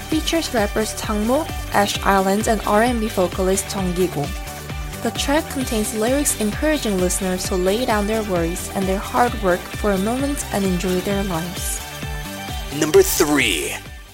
features rappers Tangmo, Ash Island, and R and B vocalist Jung Gi-go. The track contains lyrics encouraging listeners to lay down their worries and their hard work for a moment and enjoy their lives. Number three.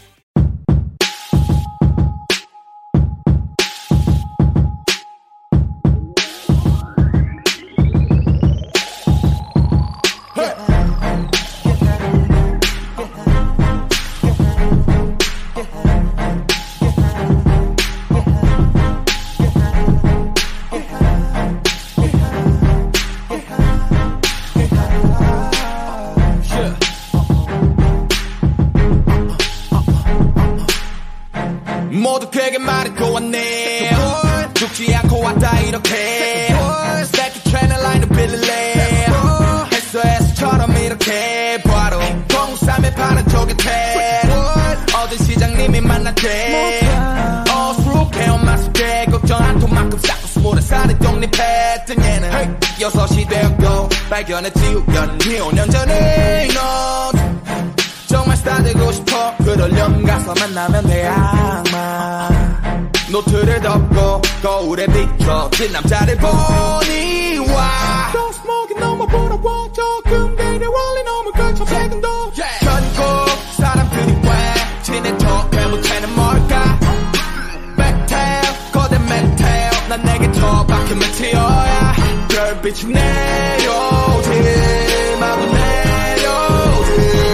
모두 되게 말해도 왔네 죽지 않고 왔다 이렇게 새끼 트레이너 라인을 빌릴래 에스오에스처럼 이렇게 바로 공삼에 파는 조개태 어디 시장님이 만났대 어수룩해 엄마 숙제 걱정 안 토만큼 쌓고 스물에 살이 독립했던 얘는 여섯이 되었고 발견했지 우연히 오 년 전에 넌 정말 스타 되고 싶어 그러려면 가서 만나면 돼 악마 노트를 덮고 거울에 비춰진 남자를 보니 와 Don't smoke it 너무 부러워 조금 내려 원래 너무 걸쳐 백은도 결국 사람들이 왜 지네 척해 못해는 뭘까 백테일 거대 멘테일 난 내게 더 박힌 메티어야 별빛이 내려오지 마구 내려오지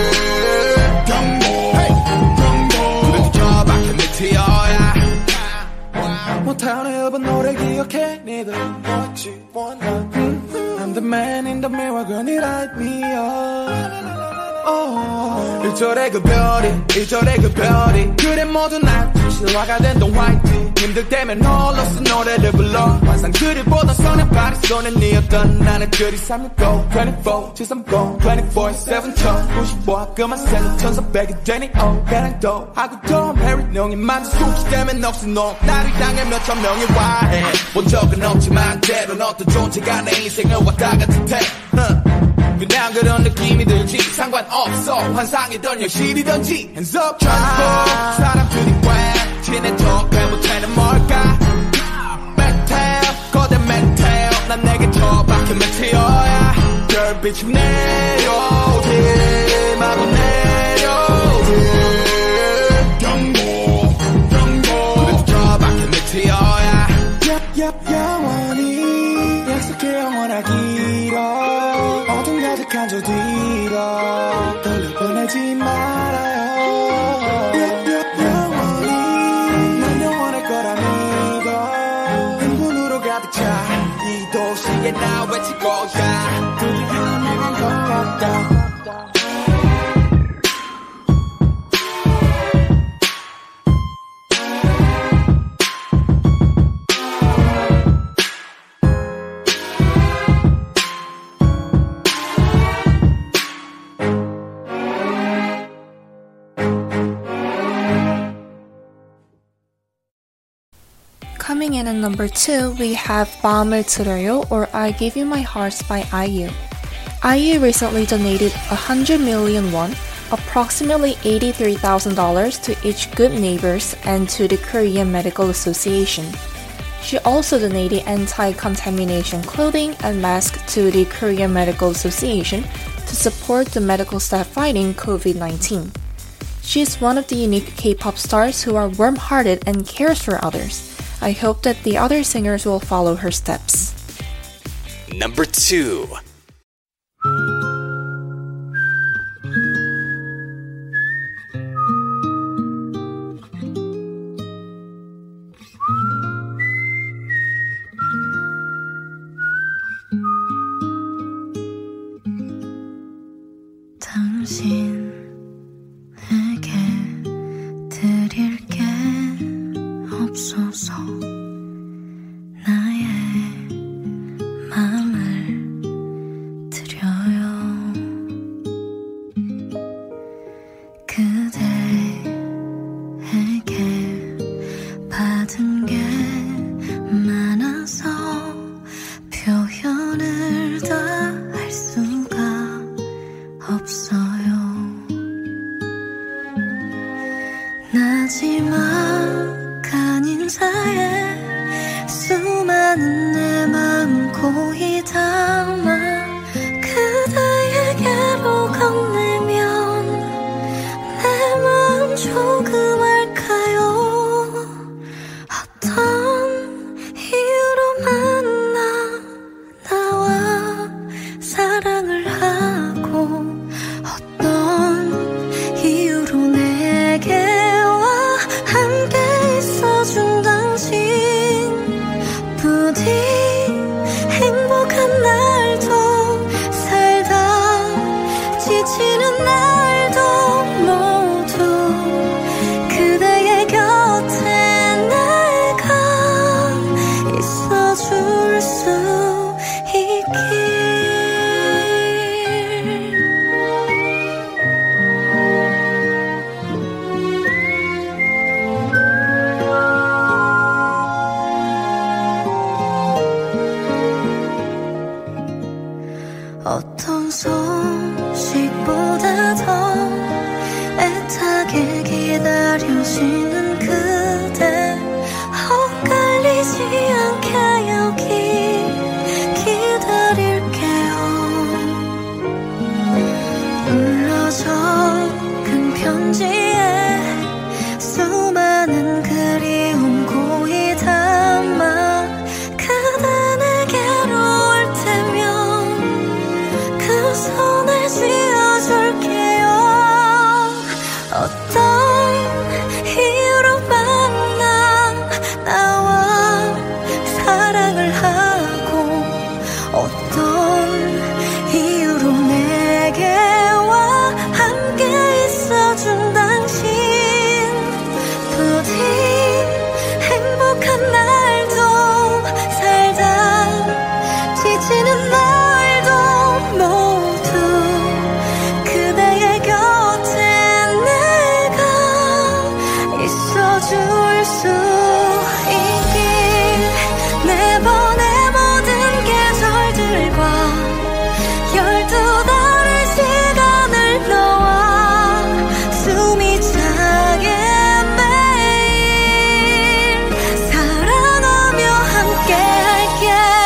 못하는 일본 노래 기억해 니들 What you wanna I'm the man in the mirror girl you light me up oh. 일 절에 그 별이 일 절에 그 별이 그래 모두 날 실화가 된 동 화이트 힘들 때면 홀로 쓴 노래를 불러 환상 그리보다 손에 발이 손에 니었던 나는 그리 삼육오 이십사 칠삼공 이십사 칠 천구십오 그만 생각 천사백이 되니 oh 배랑도 하고 톰 해리 명이 만든 숙지 때문에 없어 너 나를 향해 몇천 명이 와해 본 적은 없지만 때론 어떤 존재가 내 인생을 왔다 갔을 테 그냥 그런 느낌이 들지 상관없어 환상이던 현실이던지 Hands up transport 사람들이 왜 지네 척해 못하는 뭘까 메텔 거대 메텔 난 내게 더 박힌 메테어야 별빛이 내려오지 마구 내려오지 경고 경고 그래도 더 박힌 메테어야 영원히 약속해 영원하기로 가득한 저 뒤로 돌려보내지 말아요 영원히 난 영원할 거라 믿어 흥분으로 가득 차 이 도시에 나 외치고 야 드디어 내가 것 같다 Coming in at number two, we have 마음을 들어요 or I Give You My Heart by I U. I U recently donated one hundred million won, approximately eighty-three thousand dollars to each Good Neighbors and to the Korean Medical Association. She also donated anti-contamination clothing and masks to the Korean Medical Association to support the medical staff fighting covid nineteen. She is one of the unique K-pop stars who are warm-hearted and cares for others. I hope that the other singers will follow her steps. Number two. 당신에게 드릴 게 없어서 나의 마음을 드려요 그대에게 받은 게 많아서 표현을 다 할 수가 없어요 어떤 소식보다 더 애타게 기다려지는 그대 헛갈리지 않게 여기 기다릴게요. 눌러져 큰 편지에 수많은 그리움 고이 담아 그대 내게로 올 테면 그 손을 쥐어줄게요. 어떤 이유로 만나 나와 사랑을 하고 어떤 이유로 내게와 함께 있어준 당신 부디 행복한 날도 살다 지치는 날도 모두 그대의 곁에 내가 있어줄 수 있길 매번의 모든 계절들과 열두 달의 시간을 너와 숨이 차게 매일 사랑하며 함께 할게.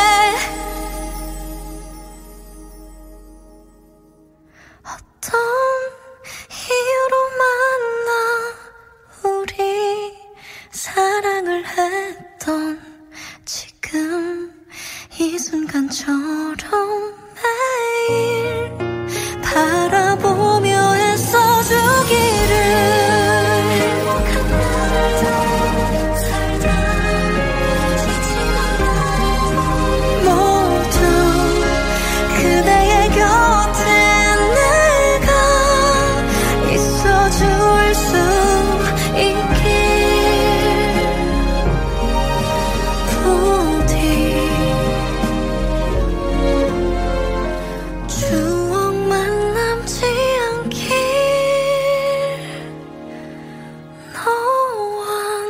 어떤 이유로 만나 우리 사랑을 했던 지금 이 순간처럼 매일 바라보며 애써주기를 행복한 날도 살다 지치는 날도 모두 그대의 곁에 내가 있어줄 수 있길 부디 추억만 남지 않길 너와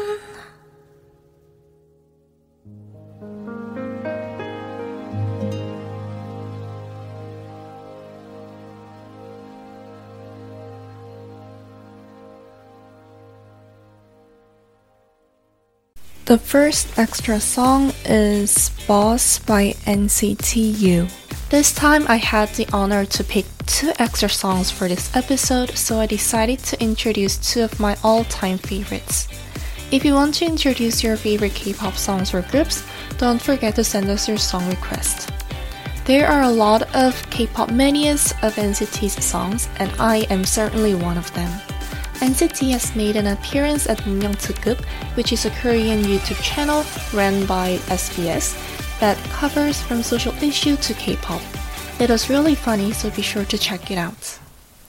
The first extra song is Boss by N C T U. This time I had the honor to pick two extra songs for this episode, so I decided to introduce two of my all-time favorites. If you want to introduce your favorite K-pop songs or groups, don't forget to send us your song request. There are a lot of K-pop manias of N C T's songs, and I am certainly one of them. N C T has made an appearance at 문명특급, which is a Korean YouTube channel run by S B S that covers from social issue to K-pop. It was really funny, so be sure to check it out.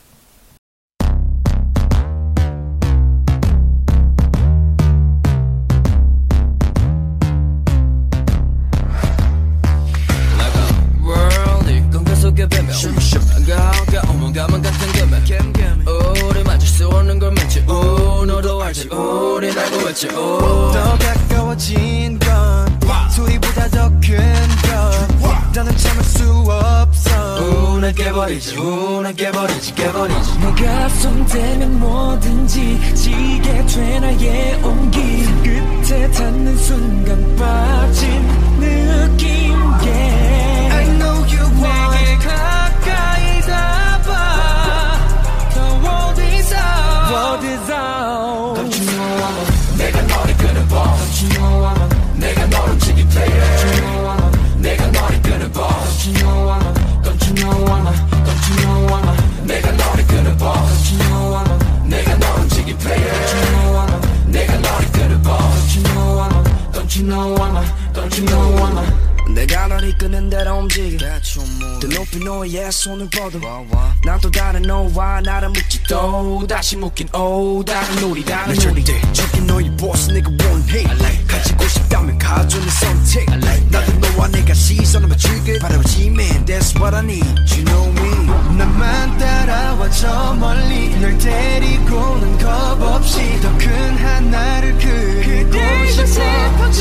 더 가까워진 건 소리보다 더 큰 것 나는 참을 수 없어 운을 깨버리지 운을 깨버리지 깨버리지 내가 손대면 뭐든지 지게 돼 나의 온기 끝에 닿는 순간 빠진 느낌 yeah. I know you want 내게 가까이 다봐 더 어디서 어디서 Don't you know I'm 내가 너를 끄는 법 Don't you know I'm 내가 너를 움직인 player Don't you know I'm 내가 너를 끄는 법 Don't you know I'm Don't you know I'm Don't you know I'm 내가 너를 끄는 법 Don't you know I'm 내가 너를 움직인 player Don't you know I'm 내가 너를 끄는 법 Don't you know I'm Don't you know I'm Don't you know I'm 내가 널 이끄는 대로 움직여 더 높이 너의 손을 뻗어 난 또 다른 너와 나를 묶지 또 다시 묶인 오 다른 우리 다른 우리 저기 너의 보스 내가 원해 가지고 싶다면 가져 내 선택 나도 너와 내가 시선을 맞추길 바라보지 man that's what I need you know me 나만 따라와 저 멀리 널 데리고는 겁 없이 더 큰 하나를 그리고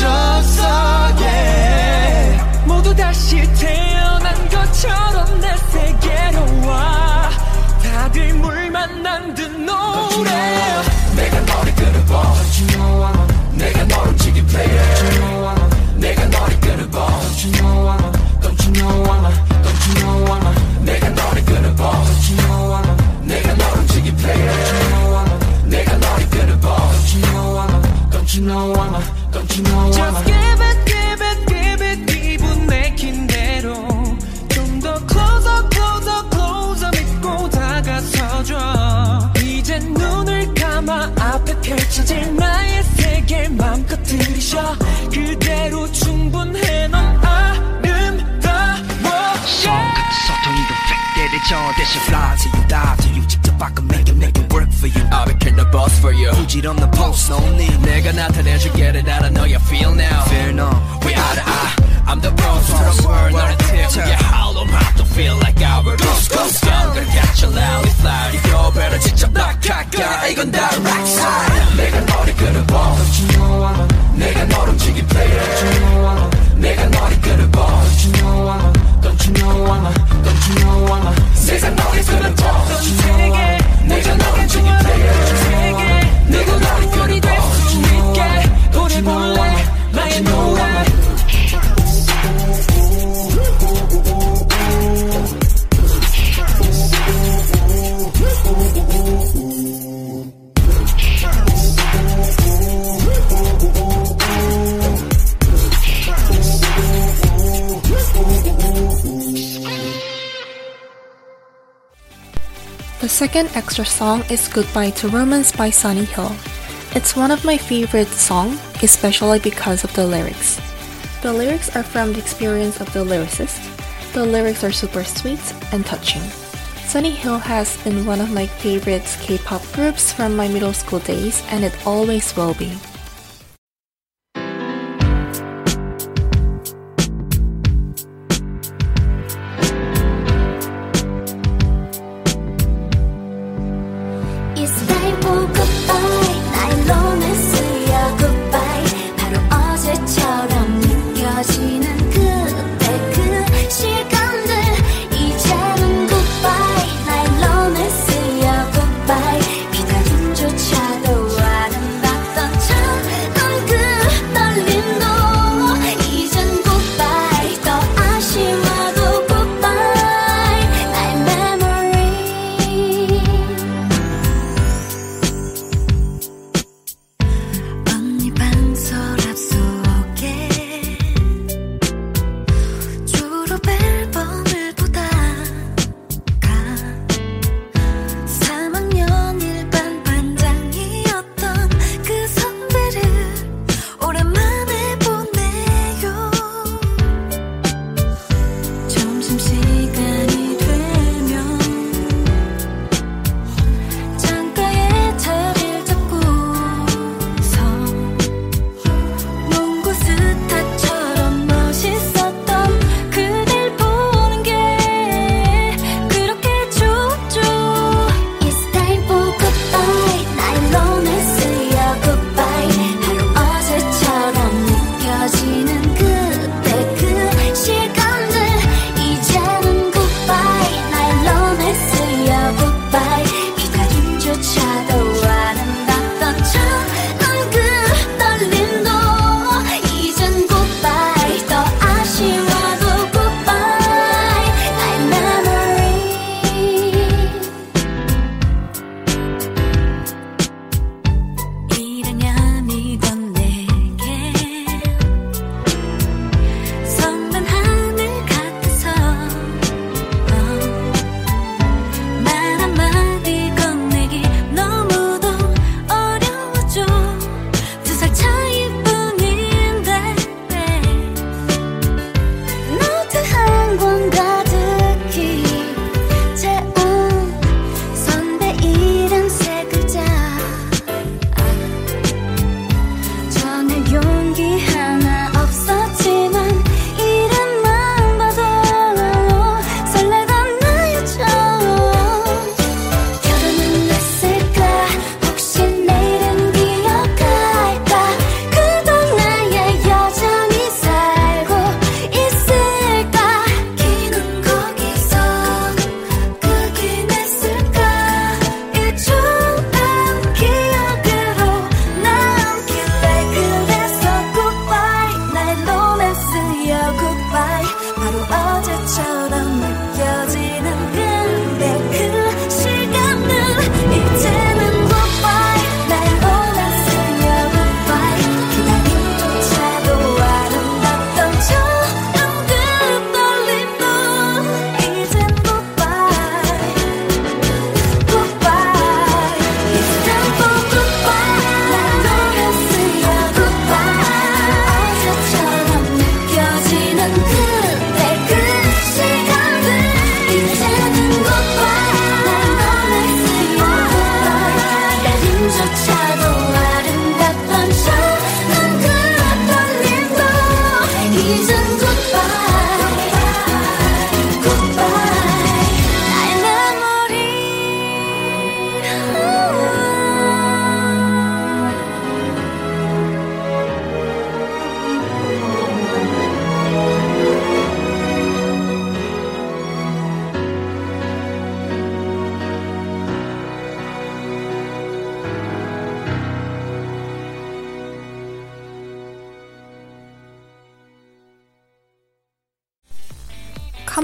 싶어졌어 yeah 모두 다시 태어난 것처럼 내 이제 나의 세계를 맘껏 들이셔 그대로 충분해 넌 아름다워 성 같은 소통이고 팩대를 저 대신 fly till you die till you 직접 바꿔 make it make it work for you I'll be killing the boss for you 부질없는 post no need 내가 나타내줄게 that I know you feel now Fear no We are the I I'm the bros to the world 너를 태우게 hollow mouth to feel like our ghost ghost gun gonna catch you loud it's loud 이거 better 직접 낙하가 이건 다 right side 내가 너를 끌어봐 Don't you know I'm a 내가 너를 움직인 player Don't you know I'm a 내가 너를 끌어봐 Don't you know I'm a Don't you know I'm a Don't you know I'm a 세상 너를 끌어봐 Don't you know I'm a 내가 너를 움직인 player 내가 너를 끌어봐 Don't you know I'm a Don't you know I'm a Don't you know I'm a The second extra song is Goodbye to Romance by Sunny Hill. It's one of my favorite songs, especially because of the lyrics. The lyrics are from the experience of the lyricist. The lyrics are super sweet and touching. Sunny Hill has been one of my favorite K-pop groups from my middle school days, and it always will be. 기다림조차도 아름답던 참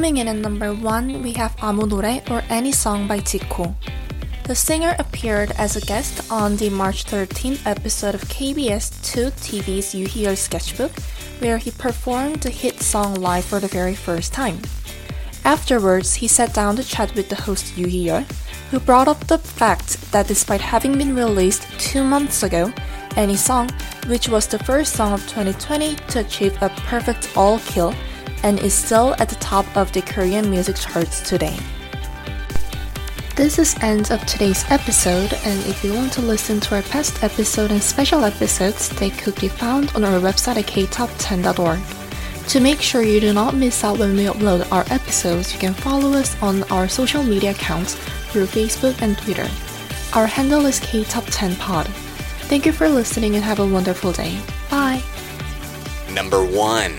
Coming in at number one, we have 아무 노래 or Any Song by Zico. The singer appeared as a guest on the March thirteenth episode of K B S two T V's 유희열 Sketchbook, where he performed the hit song live for the very first time. Afterwards, he sat down to chat with the host 유희열, who brought up the fact that despite having been released two months ago, Any Song, which was the first song of twenty twenty to achieve a perfect all-kill, and is still at the top of the Korean music charts today. This is the end of today's episode, and if you want to listen to our past episode and special episodes, they could be found on our website at k top ten dot org. To make sure you do not miss out when we upload our episodes, you can follow us on our social media accounts through Facebook and Twitter. Our handle is k top ten pod. Thank you for listening and have a wonderful day. Bye! Number one.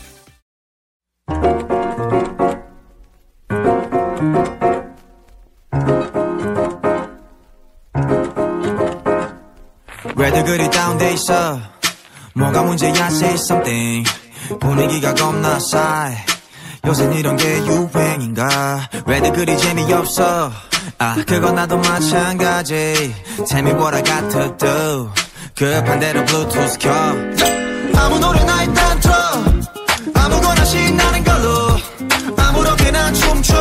왜들 그리 다운돼 있어 뭐가 문제야 say something 분위기가 겁나 싸해 요샌 이런 게 유행인가 왜들 그리 재미없어 아 그건 나도 마찬가지 Tell me what I got to do 급한 대로 블루투스 켜 아무 노래나 일단 틀어 아무거나 신나는 걸로 아무렇게나 춤춰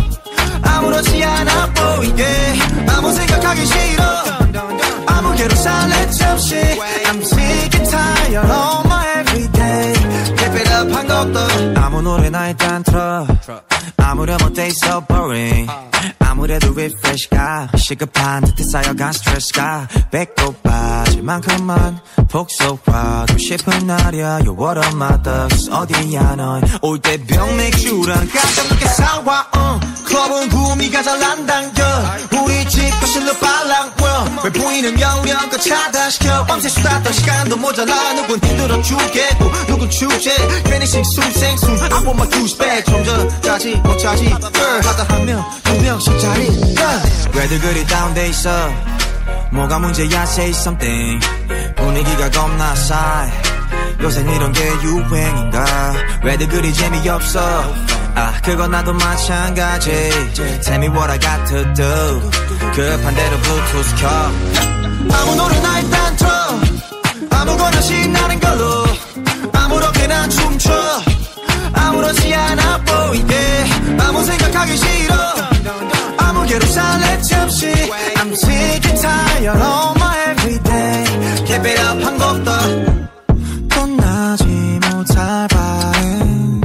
아무렇지 않아 보이게 아무 생각하기 싫어 아무개로 살래 잠시 I'm sick and tired of my everyday Keep it up 한 것도 아무 노래나 일단 틀어 아무렴 어때 so boring 아무래도 refresh가 시급한 듯해 쌓여간 스트레스가 배꼽 빠질 만큼만 복속하고 싶은 날이야 You're one of my thugs 어디야 넌 올 때 병맥주랑 깜짝 놀게 사와 uh. 클럽은 구미가 잘 안 당겨 우리 집 거실로 빨랑워 왜 보이는 영역껏 차단시켜 밤새 수다 떨 시간도 모자라 누군 힘들어 죽겠고 누군 축제 괜히 싱숭생숭 I want my douche back 좀 전까지 못 차지 girl 하다 한 명 두 명씩 자리 왜들 그리 다운돼 있어 뭐가 문제야 say something 분위기가 겁나 싸해 요샌 이런 게 유행인가 왜들 그리 재미없어 아 그건 나도 마찬가지 Tell me what I got to do 급한 대로 블루투스 켜 아무 노래나 일단 틀어 아무거나 신나는 걸로 아무렇게나 춤춰 아무렇지 않아 보이게 아무 생각하기 싫어 아무개로 살래 잠시 I'm sick and tired of my everyday Keep it up 한 곡도 떠나지 못할 바엔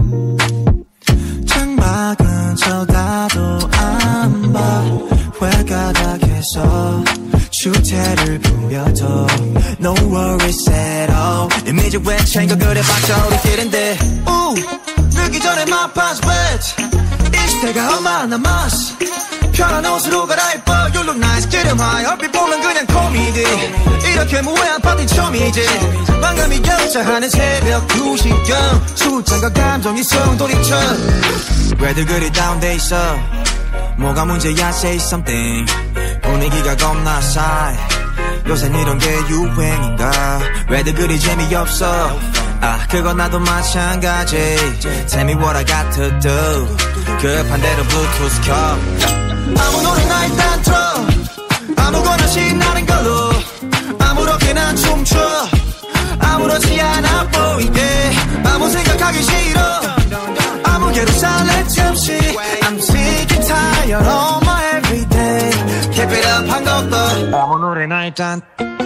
창밖은 쳐다도 안 봐 회가닥에서 주태를 부려도 No worries at all 이미지 왜 챙겨 그래봤자 우리끼린데 우 늦기 전에 my past wet 이십 대가 얼마 남았어 편한 옷으로 갈아입어 You look nice get em high 얼핏 보면 그냥 코미디 이렇게 무해한 파티 처음이지 망감이 결자하는 새벽 두 시경 술잔과 감정이 성돌이쳐 왜들 그리 다운돼 있어 뭐가 문제야 say something 분위기가 겁나 싸해 요샌 이런 게 유행인가 왜들 그리 재미없어 아 그건 나도 마찬가지 Tell me what I got to do 급한 대로 블루투스 켜 아무 노래나 일단 틀어 아무거나 신나는 걸로 아무렇게나 춤춰 아무렇지 않아 보이게 아무 생각하기 싫어 아무개로 살래 잠시 I'm sick and tired of my everyday Keep it up 한 곡도 아무 노래나 일단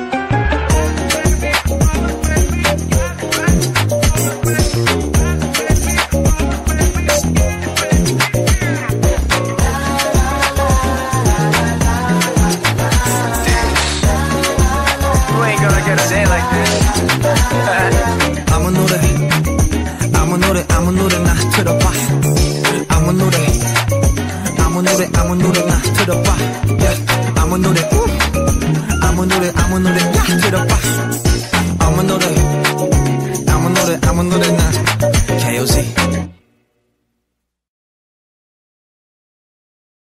아무 노래 아무 노래 아무 노래나 틀어봐 아무 노래 아무 노래 아무 노래나 틀어봐 yeah. 아무 노래 우 아무 노래 아무 노래나 틀어봐 아무 노래 아무 노래 아무 노래나 K O Z